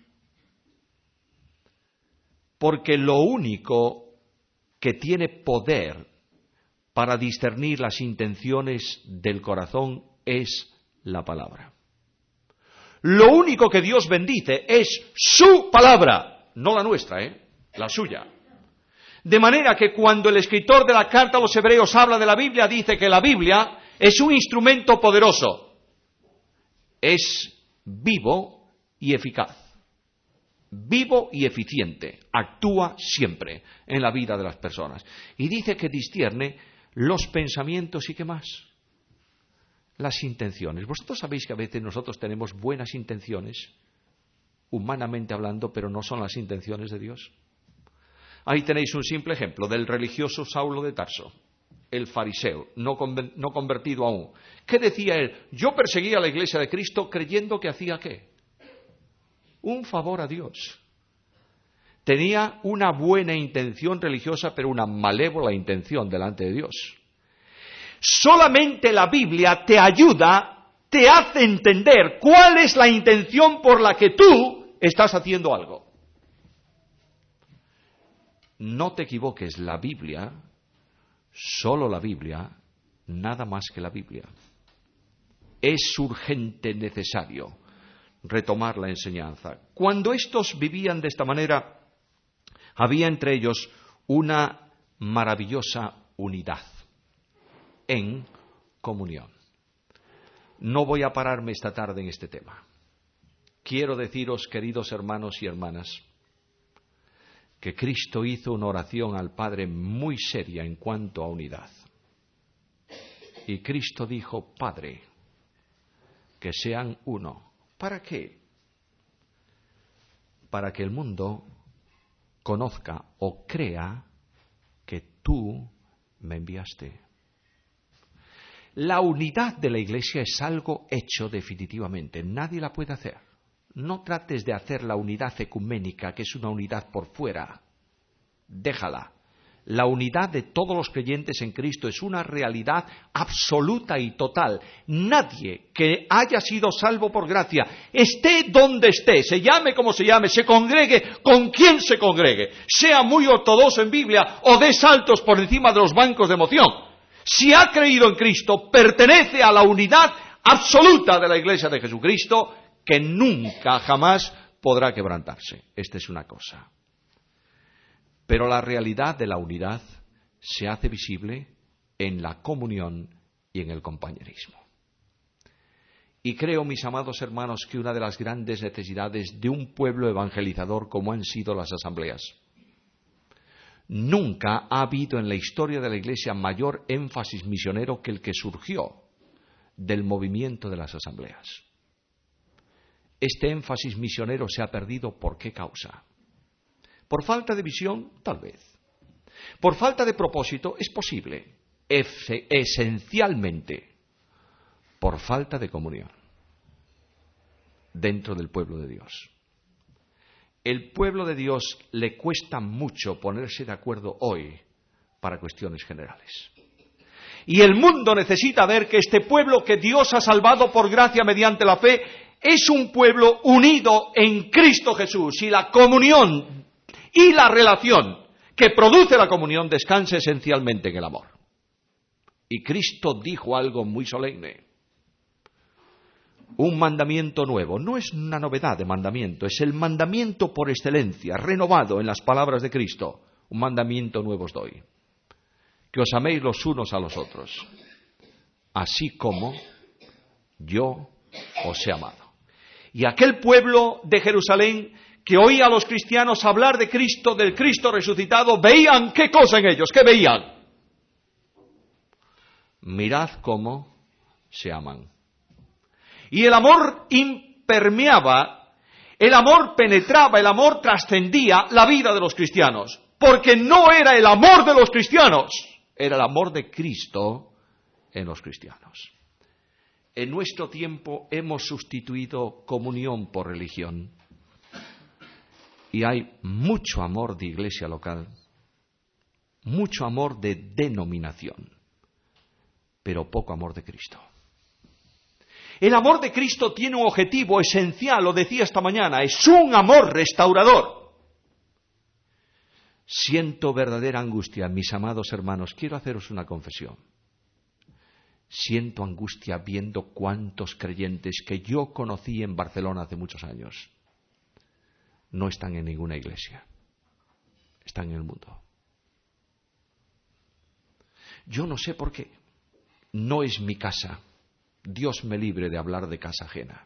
Porque lo único que tiene poder para discernir las intenciones del corazón es la palabra. Lo único que Dios bendice es su palabra, no la nuestra, la suya. De manera que cuando el escritor de la carta a los hebreos habla de la Biblia, dice que la Biblia es un instrumento poderoso. Es vivo y eficaz. Vivo y eficiente. Actúa siempre en la vida de las personas. Y dice que discierne los pensamientos y qué más. Las intenciones. Vosotros sabéis que a veces nosotros tenemos buenas intenciones, humanamente hablando, pero no son las intenciones de Dios. Ahí tenéis un simple ejemplo del religioso Saulo de Tarso, el fariseo, no convertido aún. ¿Qué decía él? Yo perseguía a la iglesia de Cristo creyendo que hacía ¿qué? Un favor a Dios. Tenía una buena intención religiosa, pero una malévola intención delante de Dios. Solamente la Biblia te ayuda, te hace entender cuál es la intención por la que tú estás haciendo algo. No te equivoques, la Biblia, solo la Biblia, nada más que la Biblia. Es urgente, necesario retomar la enseñanza. Cuando estos vivían de esta manera, había entre ellos una maravillosa unidad en comunión. No voy a pararme esta tarde en este tema. Quiero deciros, queridos hermanos y hermanas, que Cristo hizo una oración al Padre muy seria en cuanto a unidad. Y Cristo dijo, Padre, que sean uno. ¿Para qué? Para que el mundo conozca o crea que tú me enviaste. La unidad de la Iglesia es algo hecho definitivamente. Nadie la puede hacer. No trates de hacer la unidad ecuménica, que es una unidad por fuera. Déjala. La unidad de todos los creyentes en Cristo es una realidad absoluta y total. Nadie que haya sido salvo por gracia, esté donde esté, se llame como se llame, se congregue con quien se congregue, sea muy ortodoxo en Biblia o dé saltos por encima de los bancos de emoción, si ha creído en Cristo, pertenece a la unidad absoluta de la Iglesia de Jesucristo, que nunca, jamás podrá quebrantarse. Esta es una cosa. Pero la realidad de la unidad se hace visible en la comunión y en el compañerismo. Y creo, mis amados hermanos, que una de las grandes necesidades de un pueblo evangelizador como han sido las asambleas. Nunca ha habido en la historia de la Iglesia mayor énfasis misionero que el que surgió del movimiento de las asambleas. Este énfasis misionero se ha perdido, ¿por qué causa? ¿Por falta de visión? Tal vez. ¿Por falta de propósito? Es posible. Esencialmente, por falta de comunión dentro del pueblo de Dios. El pueblo de Dios le cuesta mucho ponerse de acuerdo hoy para cuestiones generales. Y el mundo necesita ver que este pueblo que Dios ha salvado por gracia mediante la fe es un pueblo unido en Cristo Jesús, y la comunión y la relación que produce la comunión descansa esencialmente en el amor. Y Cristo dijo algo muy solemne. Un mandamiento nuevo. No es una novedad de mandamiento, es el mandamiento por excelencia, renovado en las palabras de Cristo. Un mandamiento nuevo os doy. Que os améis los unos a los otros, así como yo os he amado. Y aquel pueblo de Jerusalén que oía a los cristianos hablar de Cristo, del Cristo resucitado, veían qué cosa en ellos, ¿qué veían? Mirad cómo se aman. Y el amor impermeaba, el amor penetraba, el amor trascendía la vida de los cristianos. Porque no era el amor de los cristianos, era el amor de Cristo en los cristianos. En nuestro tiempo hemos sustituido comunión por religión. Y hay mucho amor de iglesia local, mucho amor de denominación, pero poco amor de Cristo. El amor de Cristo tiene un objetivo esencial, lo decía esta mañana, es un amor restaurador. Siento verdadera angustia, mis amados hermanos, quiero haceros una confesión. Siento angustia viendo cuántos creyentes que yo conocí en Barcelona hace muchos años no están en ninguna iglesia, están en el mundo. Yo no sé por qué, no es mi casa. Dios me libre de hablar de casa ajena.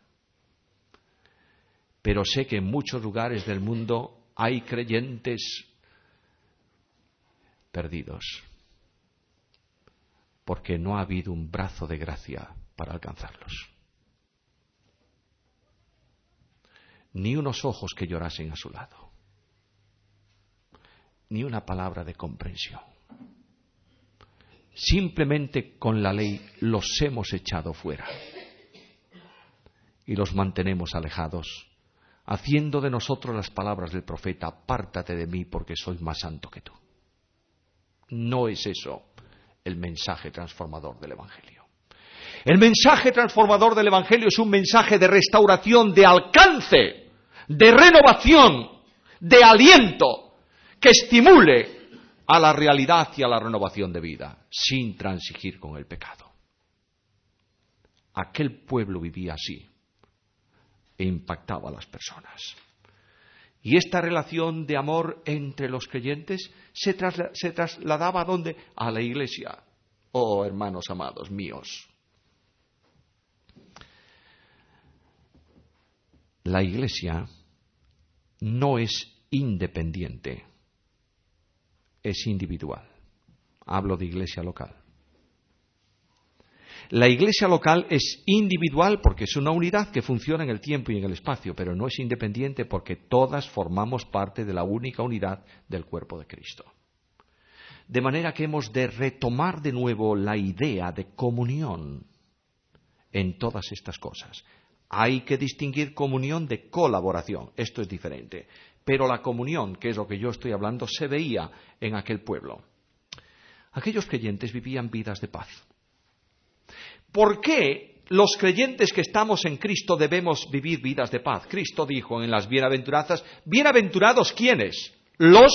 Pero sé que en muchos lugares del mundo hay creyentes perdidos, porque no ha habido un brazo de gracia para alcanzarlos. Ni unos ojos que llorasen a su lado, ni una palabra de comprensión. Simplemente con la ley los hemos echado fuera y los mantenemos alejados, haciendo de nosotros las palabras del profeta: apártate de mí porque soy más santo que tú. No es eso el mensaje transformador del Evangelio. El mensaje transformador del Evangelio es un mensaje de restauración, de alcance, de renovación, de aliento, que estimule a la realidad y a la renovación de vida, sin transigir con el pecado. Aquel pueblo vivía así e impactaba a las personas. Y esta relación de amor entre los creyentes se trasladaba ¿a dónde? A la iglesia. Oh, hermanos amados míos. La iglesia no es independiente, es individual. Hablo de iglesia local. La iglesia local es individual porque es una unidad que funciona en el tiempo y en el espacio, pero no es independiente porque todas formamos parte de la única unidad del cuerpo de Cristo. De manera que hemos de retomar de nuevo la idea de comunión en todas estas cosas. Hay que distinguir comunión de colaboración, esto es diferente. Pero la comunión, que es lo que yo estoy hablando, se veía en aquel pueblo. Aquellos creyentes vivían vidas de paz. ¿Por qué los creyentes que estamos en Cristo debemos vivir vidas de paz? Cristo dijo en las bienaventuranzas, ¿bienaventurados quiénes? Los,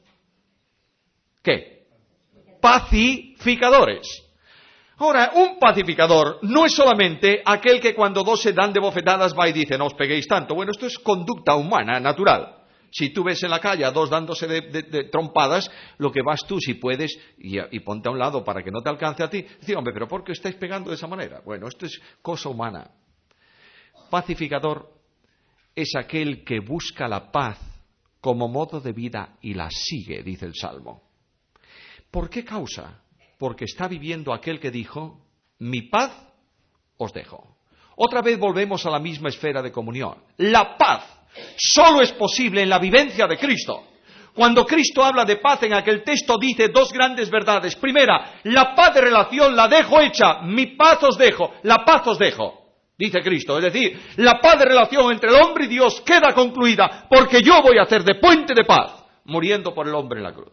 ¿qué? Pacificadores. Ahora, un pacificador no es solamente aquel que cuando dos se dan de bofetadas va y dice, no os peguéis tanto. Bueno, esto es conducta humana, natural. Si tú ves en la calle a dos dándose de trompadas, lo que vas tú, si puedes, y ponte a un lado para que no te alcance a ti, decir, hombre, pero ¿por qué estáis pegando de esa manera? Bueno, esto es cosa humana. Pacificador es aquel que busca la paz como modo de vida y la sigue, dice el Salmo. ¿Por qué causa? Porque está viviendo aquel que dijo, mi paz os dejo. Otra vez volvemos a la misma esfera de comunión. La paz solo es posible en la vivencia de Cristo. Cuando Cristo habla de paz en aquel texto dice dos grandes verdades. Primera, la paz de relación la dejo hecha, mi paz os dejo, la paz os dejo. Dice Cristo, es decir, la paz de relación entre el hombre y Dios queda concluida porque yo voy a hacer de puente de paz, muriendo por el hombre en la cruz.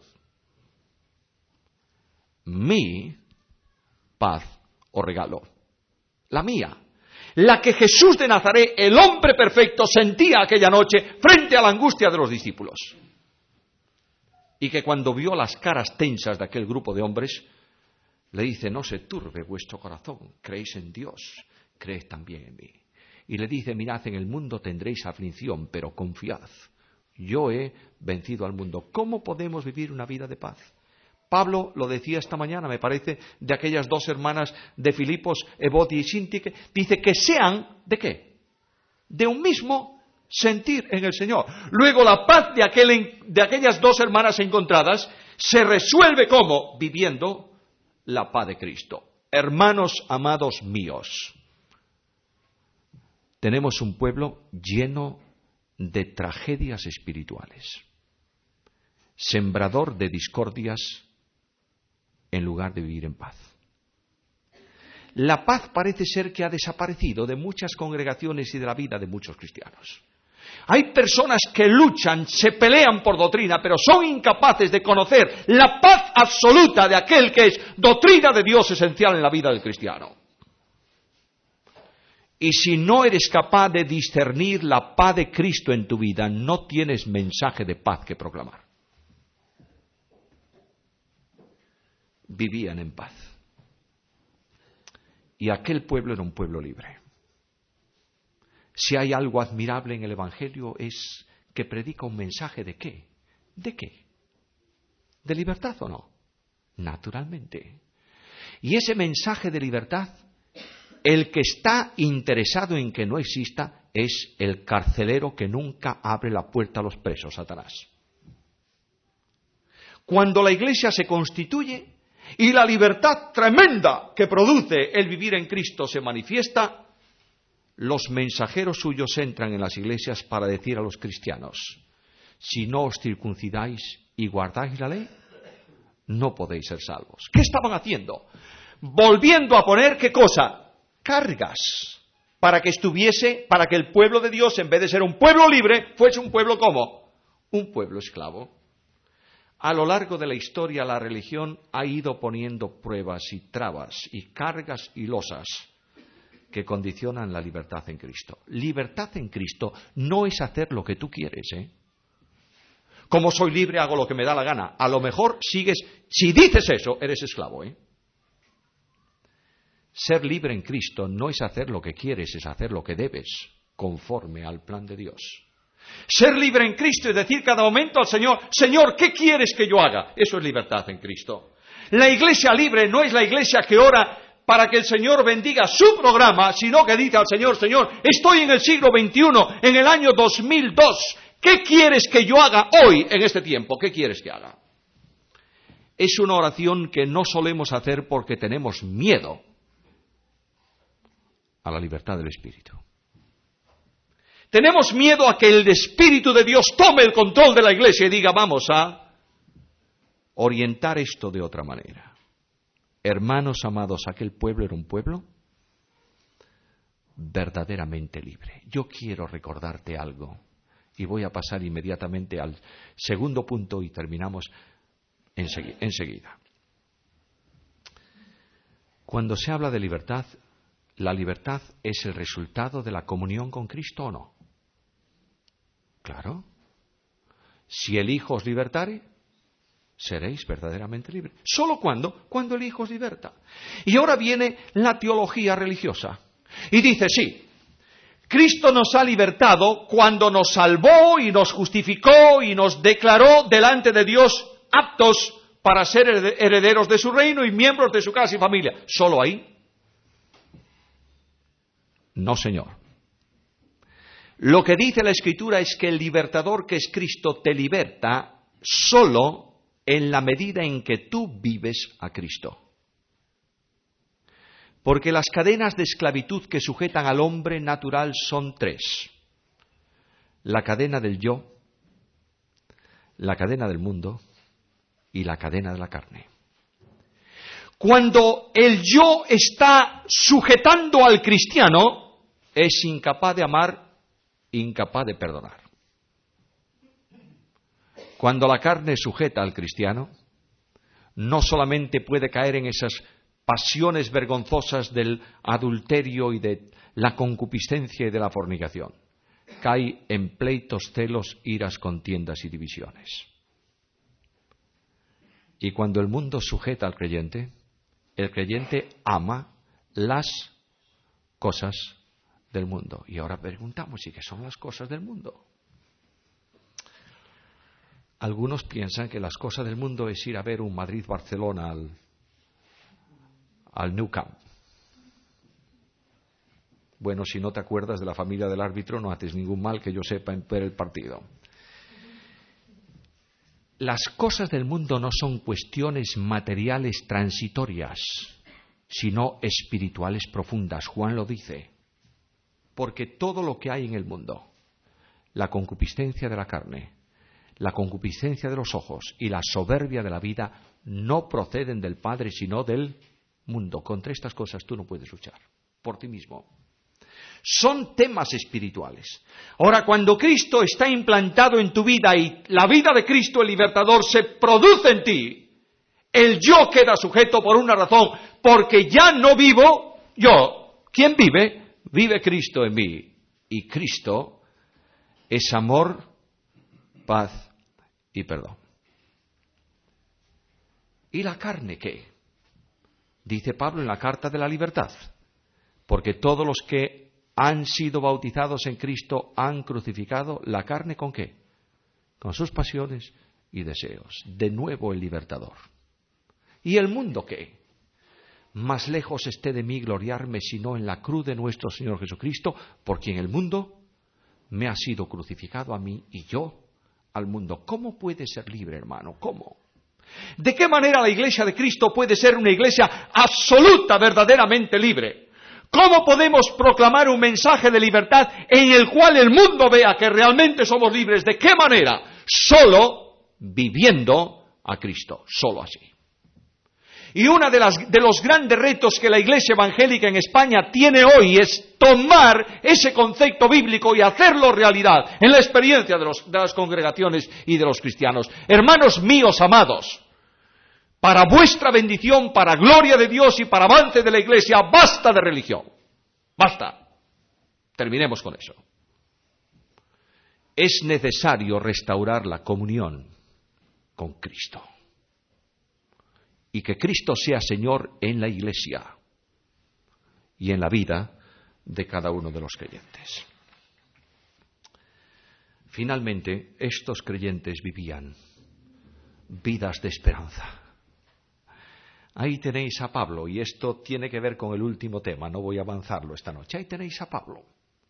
Mi paz os regalo, la mía, la que Jesús de Nazaret, el hombre perfecto, sentía aquella noche frente a la angustia de los discípulos. Y que cuando vio las caras tensas de aquel grupo de hombres, le dice, no se turbe vuestro corazón, creéis en Dios, creed también en mí. Y le dice, mirad, en el mundo tendréis aflicción, pero confiad, yo he vencido al mundo. ¿Cómo podemos vivir una vida de paz? Pablo lo decía esta mañana, me parece, de aquellas dos hermanas de Filipos, Evodia y Síntique, dice que sean, ¿de qué? De un mismo sentir en el Señor. Luego la paz de aquellas dos hermanas encontradas se resuelve ¿cómo? Viviendo la paz de Cristo. Hermanos amados míos, tenemos un pueblo lleno de tragedias espirituales, sembrador de discordias en lugar de vivir en paz. La paz parece ser que ha desaparecido de muchas congregaciones y de la vida de muchos cristianos. Hay personas que luchan, se pelean por doctrina, pero son incapaces de conocer la paz absoluta de aquel que es doctrina de Dios esencial en la vida del cristiano. Y si no eres capaz de discernir la paz de Cristo en tu vida, no tienes mensaje de paz que proclamar. Vivían en paz. Y aquel pueblo era un pueblo libre. Si hay algo admirable en el Evangelio es que predica un mensaje ¿de qué? ¿De qué? ¿De libertad o no? Naturalmente. Y ese mensaje de libertad, el que está interesado en que no exista es el carcelero que nunca abre la puerta a los presos, Satanás. Cuando la Iglesia se constituye y la libertad tremenda que produce el vivir en Cristo se manifiesta, los mensajeros suyos entran en las iglesias para decir a los cristianos, si no os circuncidáis y guardáis la ley, no podéis ser salvos. ¿Qué estaban haciendo? Volviendo a poner, ¿qué cosa? Cargas, para que el pueblo de Dios, en vez de ser un pueblo libre, fuese un pueblo ¿cómo? Un pueblo esclavo. A lo largo de la historia la religión ha ido poniendo pruebas y trabas y cargas y losas que condicionan la libertad en Cristo. Libertad en Cristo no es hacer lo que tú quieres, ¿eh? Como soy libre hago lo que me da la gana. A lo mejor sigues, si dices eso, eres esclavo, ¿eh? Ser libre en Cristo no es hacer lo que quieres, es hacer lo que debes, conforme al plan de Dios. Ser libre en Cristo es decir cada momento al Señor, Señor, ¿qué quieres que yo haga? Eso es libertad en Cristo. La iglesia libre no es la iglesia que ora para que el Señor bendiga su programa, sino que dice al Señor, Señor, estoy en el siglo XXI, en el año 2002, ¿qué quieres que yo haga hoy en este tiempo? ¿Qué quieres que haga? Es una oración que no solemos hacer porque tenemos miedo a la libertad del Espíritu. Tenemos miedo a que el Espíritu de Dios tome el control de la iglesia y diga, vamos a orientar esto de otra manera. Hermanos amados, aquel pueblo era un pueblo verdaderamente libre. Yo quiero recordarte algo y voy a pasar inmediatamente al segundo punto y terminamos enseguida. Cuando se habla de libertad, ¿la libertad es el resultado de la comunión con Cristo o no? Claro. Si el Hijo os libertare, seréis verdaderamente libres. ¿Solo cuándo? Cuando el Hijo os liberta. Y ahora viene la teología religiosa. Y dice, sí, Cristo nos ha libertado cuando nos salvó y nos justificó y nos declaró delante de Dios aptos para ser herederos de su reino y miembros de su casa y familia. ¿Solo ahí? No, Señor. Lo que dice la Escritura es que el libertador que es Cristo te liberta solo en la medida en que tú vives a Cristo. Porque las cadenas de esclavitud que sujetan al hombre natural son tres. La cadena del yo, la cadena del mundo y la cadena de la carne. Cuando el yo está sujetando al cristiano, es incapaz de amar, incapaz de perdonar. Cuando la carne sujeta al cristiano, no solamente puede caer en esas pasiones vergonzosas del adulterio y de la concupiscencia y de la fornicación, cae en pleitos, celos, iras, contiendas y divisiones. Y cuando el mundo sujeta al creyente, el creyente ama las cosas del mundo. Y ahora preguntamos, ¿y qué son las cosas del mundo? Algunos piensan que las cosas del mundo es ir a ver un Madrid-Barcelona al Nou Camp. Bueno, si no te acuerdas de la familia del árbitro, no haces ningún mal que yo sepa en ver el partido. Las cosas del mundo no son cuestiones materiales transitorias, sino espirituales profundas. Juan lo dice. Porque todo lo que hay en el mundo, la concupiscencia de la carne, la concupiscencia de los ojos y la soberbia de la vida, no proceden del Padre, sino del mundo. Contra estas cosas tú no puedes luchar por ti mismo. Son temas espirituales. Ahora, cuando Cristo está implantado en tu vida y la vida de Cristo, el libertador, se produce en ti, el yo queda sujeto por una razón, porque ya no vivo yo. ¿Quién vive? Vive Cristo en mí. Y Cristo es amor, paz y perdón. ¿Y la carne qué? Dice Pablo en la Carta de la Libertad. Porque todos los que han sido bautizados en Cristo han crucificado la carne ¿con qué? Con sus pasiones y deseos. De nuevo el libertador. ¿Y el mundo qué? Más lejos esté de mí gloriarme sino en la cruz de nuestro Señor Jesucristo, por quien el mundo me ha sido crucificado a mí y yo al mundo. ¿Cómo puede ser libre, hermano? ¿Cómo? ¿De qué manera la Iglesia de Cristo puede ser una iglesia absoluta, verdaderamente libre? ¿Cómo podemos proclamar un mensaje de libertad en el cual el mundo vea que realmente somos libres? ¿De qué manera? Solo viviendo a Cristo, solo así. Y uno de los grandes retos que la Iglesia evangélica en España tiene hoy es tomar ese concepto bíblico y hacerlo realidad en la experiencia de las congregaciones y de los cristianos. Hermanos míos amados, para vuestra bendición, para gloria de Dios y para avance de la Iglesia, basta de religión. Basta. Terminemos con eso. Es necesario restaurar la comunión con Cristo. Y que Cristo sea Señor en la Iglesia y en la vida de cada uno de los creyentes. Finalmente, estos creyentes vivían vidas de esperanza. Ahí tenéis a Pablo, y esto tiene que ver con el último tema, no voy a avanzarlo esta noche. Ahí tenéis a Pablo.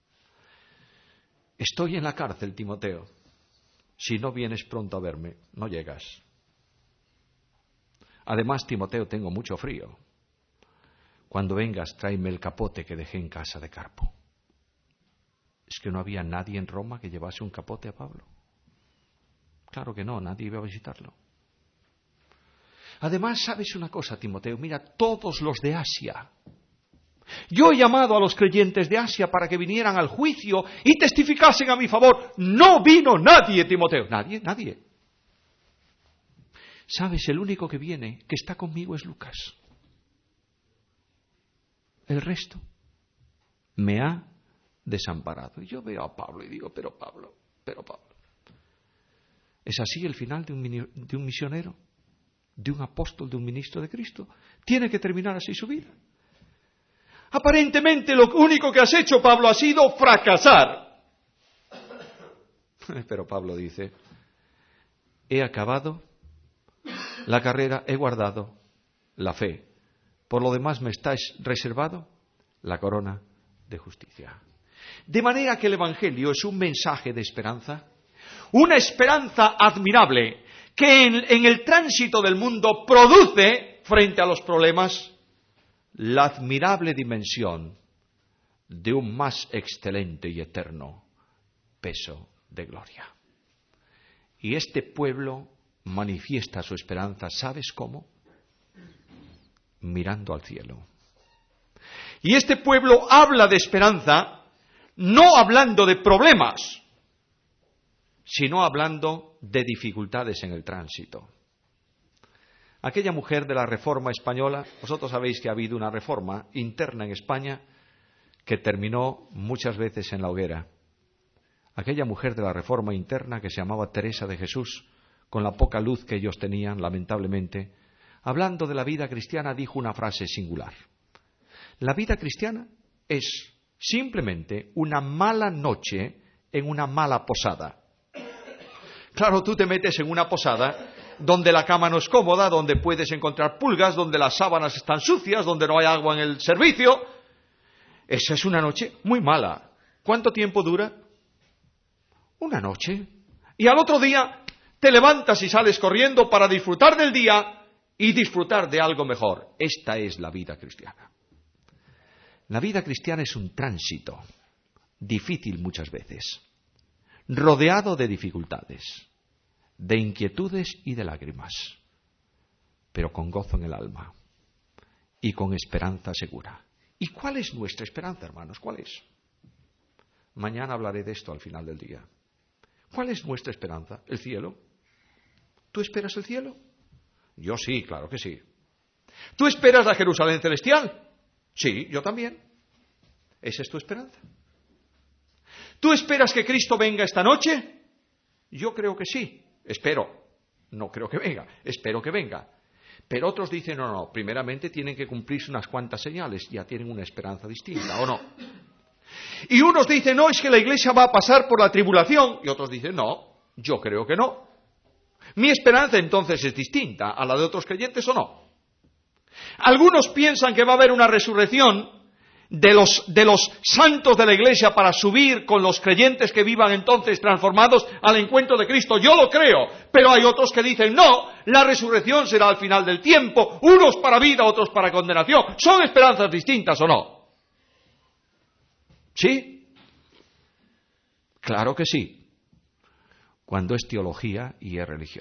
Estoy en la cárcel, Timoteo. Si no vienes pronto a verme, no llegas. Además, Timoteo, tengo mucho frío. Cuando vengas, tráeme el capote que dejé en casa de Carpo. ¿Es que no había nadie en Roma que llevase un capote a Pablo? Claro que no, nadie iba a visitarlo. Además, ¿sabes una cosa, Timoteo? Mira, todos los de Asia. Yo he llamado a los creyentes de Asia para que vinieran al juicio y testificasen a mi favor. No vino nadie, Timoteo. Nadie. ¿Sabes? El único que viene, que está conmigo, es Lucas. El resto me ha desamparado. Y yo veo a Pablo y digo, pero Pablo. ¿Es así el final de un misionero? ¿De un apóstol, de un ministro de Cristo? ¿Tiene que terminar así su vida? Aparentemente lo único que has hecho, Pablo, ha sido fracasar. Pero Pablo dice, he acabado la carrera, he guardado la fe. Por lo demás me estáis reservado la corona de justicia. De manera que el Evangelio es un mensaje de esperanza, una esperanza admirable que en el tránsito del mundo produce, frente a los problemas, la admirable dimensión de un más excelente y eterno peso de gloria. Y este pueblo manifiesta su esperanza, ¿sabes cómo? Mirando al cielo. Y este pueblo habla de esperanza no hablando de problemas, sino hablando de dificultades en el tránsito. Aquella mujer de la Reforma española, vosotros sabéis que ha habido una reforma interna en España que terminó muchas veces en la hoguera. Aquella mujer de la Reforma interna que se llamaba Teresa de Jesús, con la poca luz que ellos tenían, lamentablemente, hablando de la vida cristiana, dijo una frase singular. La vida cristiana es simplemente una mala noche en una mala posada. Claro, tú te metes en una posada donde la cama no es cómoda, donde puedes encontrar pulgas, donde las sábanas están sucias, donde no hay agua en el servicio. Esa es una noche muy mala. ¿Cuánto tiempo dura? Una noche. Y al otro día te levantas y sales corriendo para disfrutar del día y disfrutar de algo mejor. Esta es la vida cristiana. La vida cristiana es un tránsito, difícil muchas veces, rodeado de dificultades, de inquietudes y de lágrimas, pero con gozo en el alma y con esperanza segura. ¿Y cuál es nuestra esperanza, hermanos? ¿Cuál es? Mañana hablaré de esto al final del día. ¿Cuál es nuestra esperanza? ¿El cielo? ¿Tú esperas el cielo? Yo sí, claro que sí. ¿Tú esperas la Jerusalén celestial? Sí, yo también. ¿Esa es tu esperanza? ¿Tú esperas que Cristo venga esta noche? Yo creo que sí. Espero. No creo que venga. Espero que venga. Pero otros dicen, no, primeramente tienen que cumplirse unas cuantas señales. Ya tienen una esperanza distinta, ¿o no? Y unos dicen, no, es que la iglesia va a pasar por la tribulación. Y otros dicen, no, yo creo que no. ¿Mi esperanza entonces es distinta a la de otros creyentes o no? Algunos piensan que va a haber una resurrección de los santos de la iglesia para subir con los creyentes que vivan entonces transformados al encuentro de Cristo. Yo lo creo, pero hay otros que dicen, no, la resurrección será al final del tiempo, unos para vida, otros para condenación. ¿Son esperanzas distintas o no? ¿Sí? Claro que sí, cuando es teología y es religión.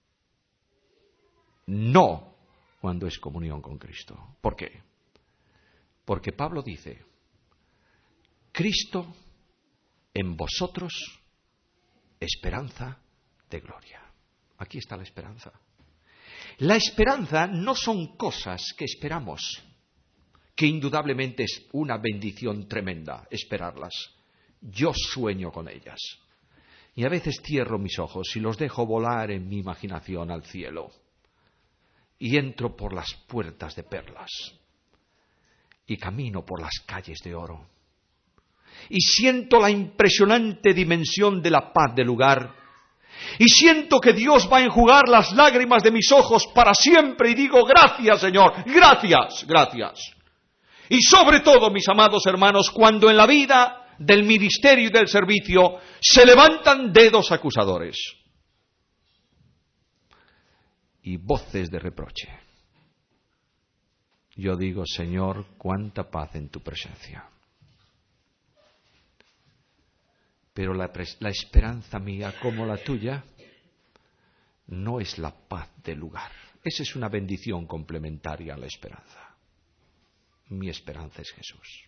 No cuando es comunión con Cristo. ¿Por qué? Porque Pablo dice, Cristo en vosotros, esperanza de gloria. Aquí está la esperanza. La esperanza no son cosas que esperamos, que indudablemente es una bendición tremenda esperarlas. Yo sueño con ellas. Y a veces cierro mis ojos y los dejo volar en mi imaginación al cielo. Y entro por las puertas de perlas. Y camino por las calles de oro. Y siento la impresionante dimensión de la paz del lugar. Y siento que Dios va a enjugar las lágrimas de mis ojos para siempre. Y digo, gracias, Señor, gracias, gracias. Y sobre todo, mis amados hermanos, cuando en la vida del ministerio y del servicio se levantan dedos acusadores y voces de reproche, yo digo, Señor, cuánta paz en tu presencia. Pero la esperanza mía, como la tuya, no es la paz del lugar. Esa es una bendición complementaria a la esperanza. Mi esperanza es Jesús.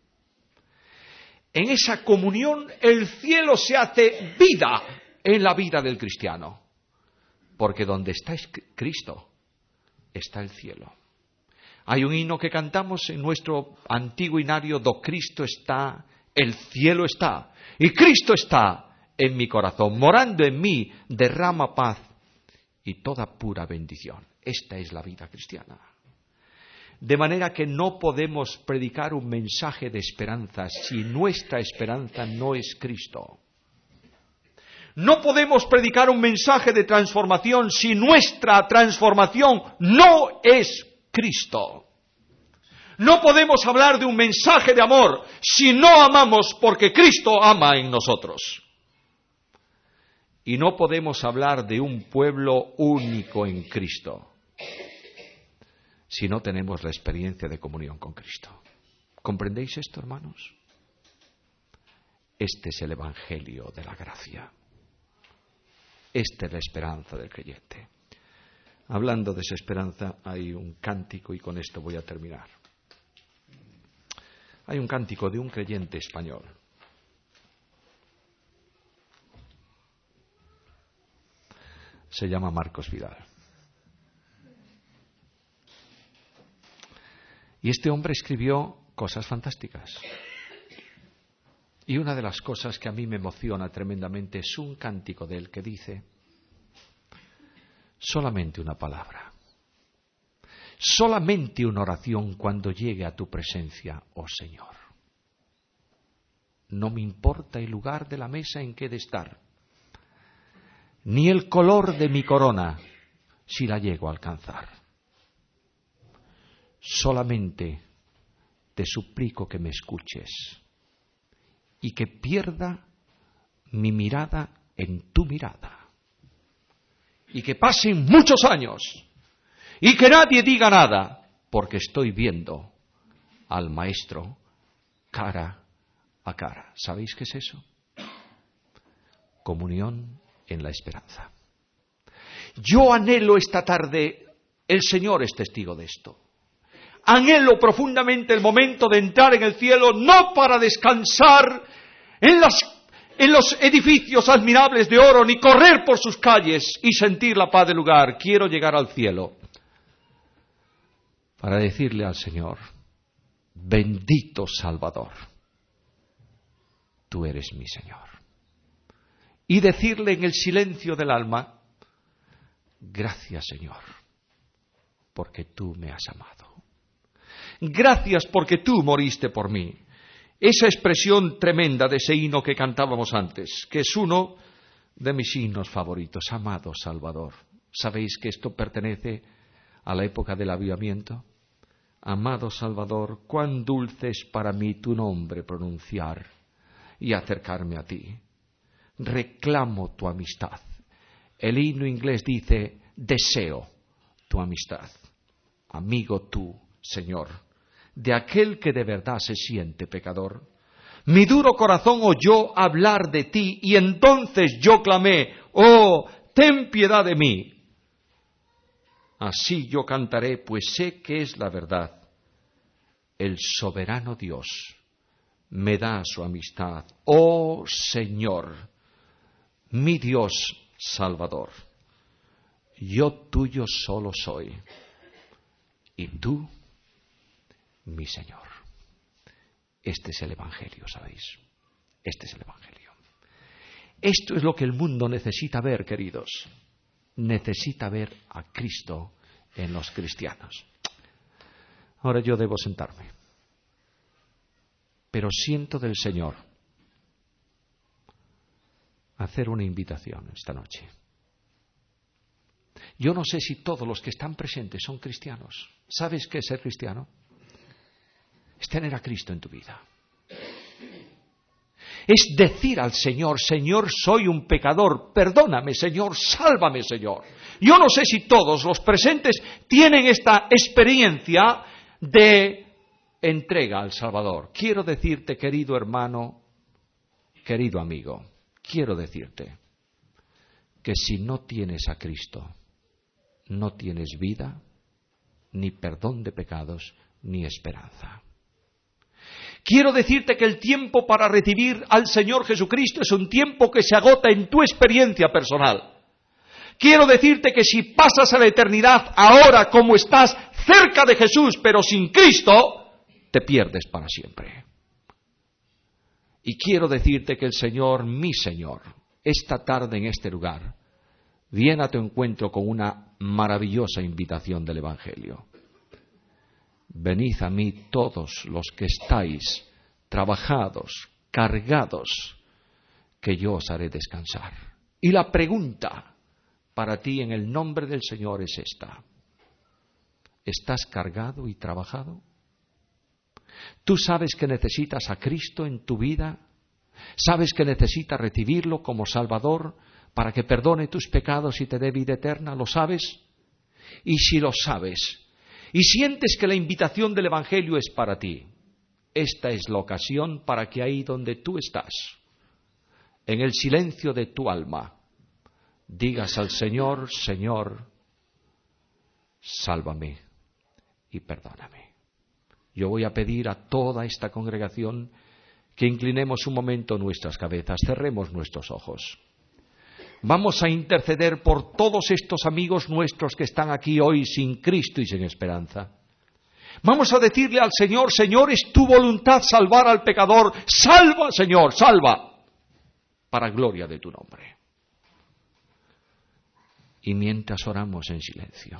En esa comunión el cielo se hace vida en la vida del cristiano. Porque donde está Cristo, está el cielo. Hay un himno que cantamos en nuestro antiguo himnario, do Cristo está, el cielo está, y Cristo está en mi corazón, morando en mí, derrama paz y toda pura bendición. Esta es la vida cristiana. De manera que no podemos predicar un mensaje de esperanza si nuestra esperanza no es Cristo. No podemos predicar un mensaje de transformación si nuestra transformación no es Cristo. No podemos hablar de un mensaje de amor si no amamos porque Cristo ama en nosotros. Y no podemos hablar de un pueblo único en Cristo si no tenemos la experiencia de comunión con Cristo. ¿Comprendéis esto, hermanos? Este es el Evangelio de la gracia. Esta es la esperanza del creyente. Hablando de esa esperanza, hay un cántico, y con esto voy a terminar. Hay un cántico de un creyente español. Se llama Marcos Vidal. Y este hombre escribió cosas fantásticas. Y una de las cosas que a mí me emociona tremendamente es un cántico de él que dice: solamente una palabra, solamente una oración cuando llegue a tu presencia, oh Señor. No me importa el lugar de la mesa en que he de estar, ni el color de mi corona, si la llego a alcanzar. Solamente te suplico que me escuches y que pierda mi mirada en tu mirada, y que pasen muchos años y que nadie diga nada, porque estoy viendo al Maestro cara a cara. ¿Sabéis qué es eso? Comunión en la esperanza. Yo anhelo esta tarde, el Señor es testigo de esto, anhelo profundamente el momento de entrar en el cielo, no para descansar en los edificios admirables de oro, ni correr por sus calles y sentir la paz del lugar. Quiero llegar al cielo para decirle al Señor: bendito Salvador, tú eres mi Señor. Y decirle en el silencio del alma: gracias, Señor, porque tú me has amado. Gracias porque tú moriste por mí. Esa expresión tremenda de ese himno que cantábamos antes, que es uno de mis himnos favoritos, amado Salvador. ¿Sabéis que esto pertenece a la época del avivamiento? Amado Salvador, cuán dulce es para mí tu nombre pronunciar y acercarme a ti. Reclamo tu amistad. El himno inglés dice: deseo tu amistad. Amigo tú, Señor, de aquel que de verdad se siente pecador. Mi duro corazón oyó hablar de ti, y entonces yo clamé: oh, ten piedad de mí. Así yo cantaré, pues sé que es la verdad. El soberano Dios me da su amistad. Oh Señor, mi Dios Salvador, yo tuyo solo soy, y tú mi Señor. Este es el Evangelio, ¿sabéis? Este es el Evangelio. Esto es lo que el mundo necesita ver, queridos. Necesita ver a Cristo en los cristianos. Ahora yo debo sentarme, pero siento del Señor hacer una invitación esta noche. Yo no sé si todos los que están presentes son cristianos. ¿Sabes qué es ser cristiano? Es tener a Cristo en tu vida. Es decir al Señor: Señor, soy un pecador, perdóname, Señor, sálvame, Señor. Yo no sé si todos los presentes tienen esta experiencia de entrega al Salvador. Quiero decirte, querido hermano, querido amigo, quiero decirte que si no tienes a Cristo, no tienes vida, ni perdón de pecados, ni esperanza. Quiero decirte que el tiempo para recibir al Señor Jesucristo es un tiempo que se agota en tu experiencia personal. Quiero decirte que si pasas a la eternidad ahora como estás cerca de Jesús, pero sin Cristo, te pierdes para siempre. Y quiero decirte que el Señor, mi Señor, esta tarde en este lugar, viene a tu encuentro con una maravillosa invitación del Evangelio. venid a mí todos los que estáis trabajados, cargados, que yo os haré descansar. Y la pregunta para ti en el nombre del Señor es esta: ¿estás cargado y trabajado? ¿Tú sabes que necesitas a Cristo en tu vida? ¿Sabes que necesitas recibirlo como Salvador para que perdone tus pecados y te dé vida eterna? ¿Lo sabes? Y si lo sabes, y sientes que la invitación del Evangelio es para ti, esta es la ocasión para que ahí donde tú estás, en el silencio de tu alma, digas al Señor: Señor, sálvame y perdóname. Yo voy a pedir a toda esta congregación que inclinemos un momento nuestras cabezas, cerremos nuestros ojos. Vamos a interceder por todos estos amigos nuestros que están aquí hoy sin Cristo y sin esperanza. Vamos a decirle al Señor: Señor, es tu voluntad salvar al pecador. Salva, Señor, salva, para gloria de tu nombre. Y mientras oramos en silencio,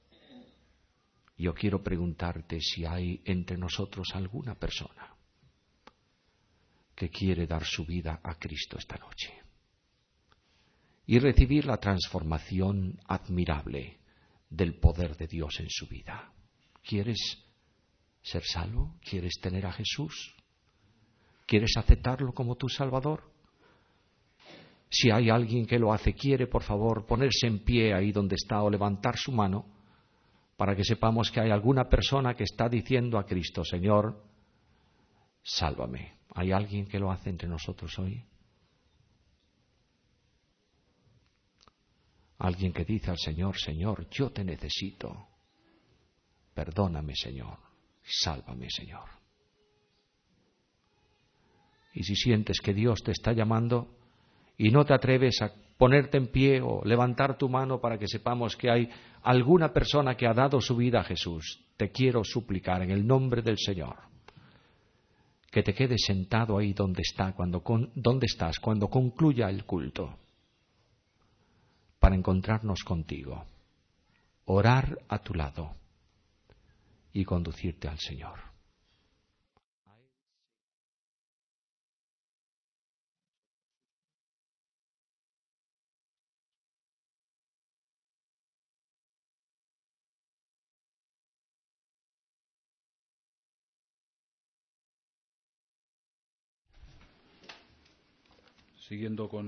yo quiero preguntarte si hay entre nosotros alguna persona que quiere dar su vida a Cristo esta noche y recibir la transformación admirable del poder de Dios en su vida. ¿Quieres ser salvo? ¿Quieres tener a Jesús? ¿Quieres aceptarlo como tu Salvador? Si hay alguien que lo hace, quiere, por favor, ponerse en pie ahí donde está o levantar su mano para que sepamos que hay alguna persona que está diciendo a Cristo: Señor, sálvame. ¿Hay alguien que lo hace entre nosotros hoy? Alguien que dice al Señor: Señor, yo te necesito. Perdóname, Señor. Sálvame, Señor. Y si sientes que Dios te está llamando y no te atreves a ponerte en pie o levantar tu mano para que sepamos que hay alguna persona que ha dado su vida a Jesús, te quiero suplicar en el nombre del Señor que te quedes sentado ahí donde estás cuando concluya el culto, para encontrarnos contigo, orar a tu lado y conducirte al Señor. Siguiendo con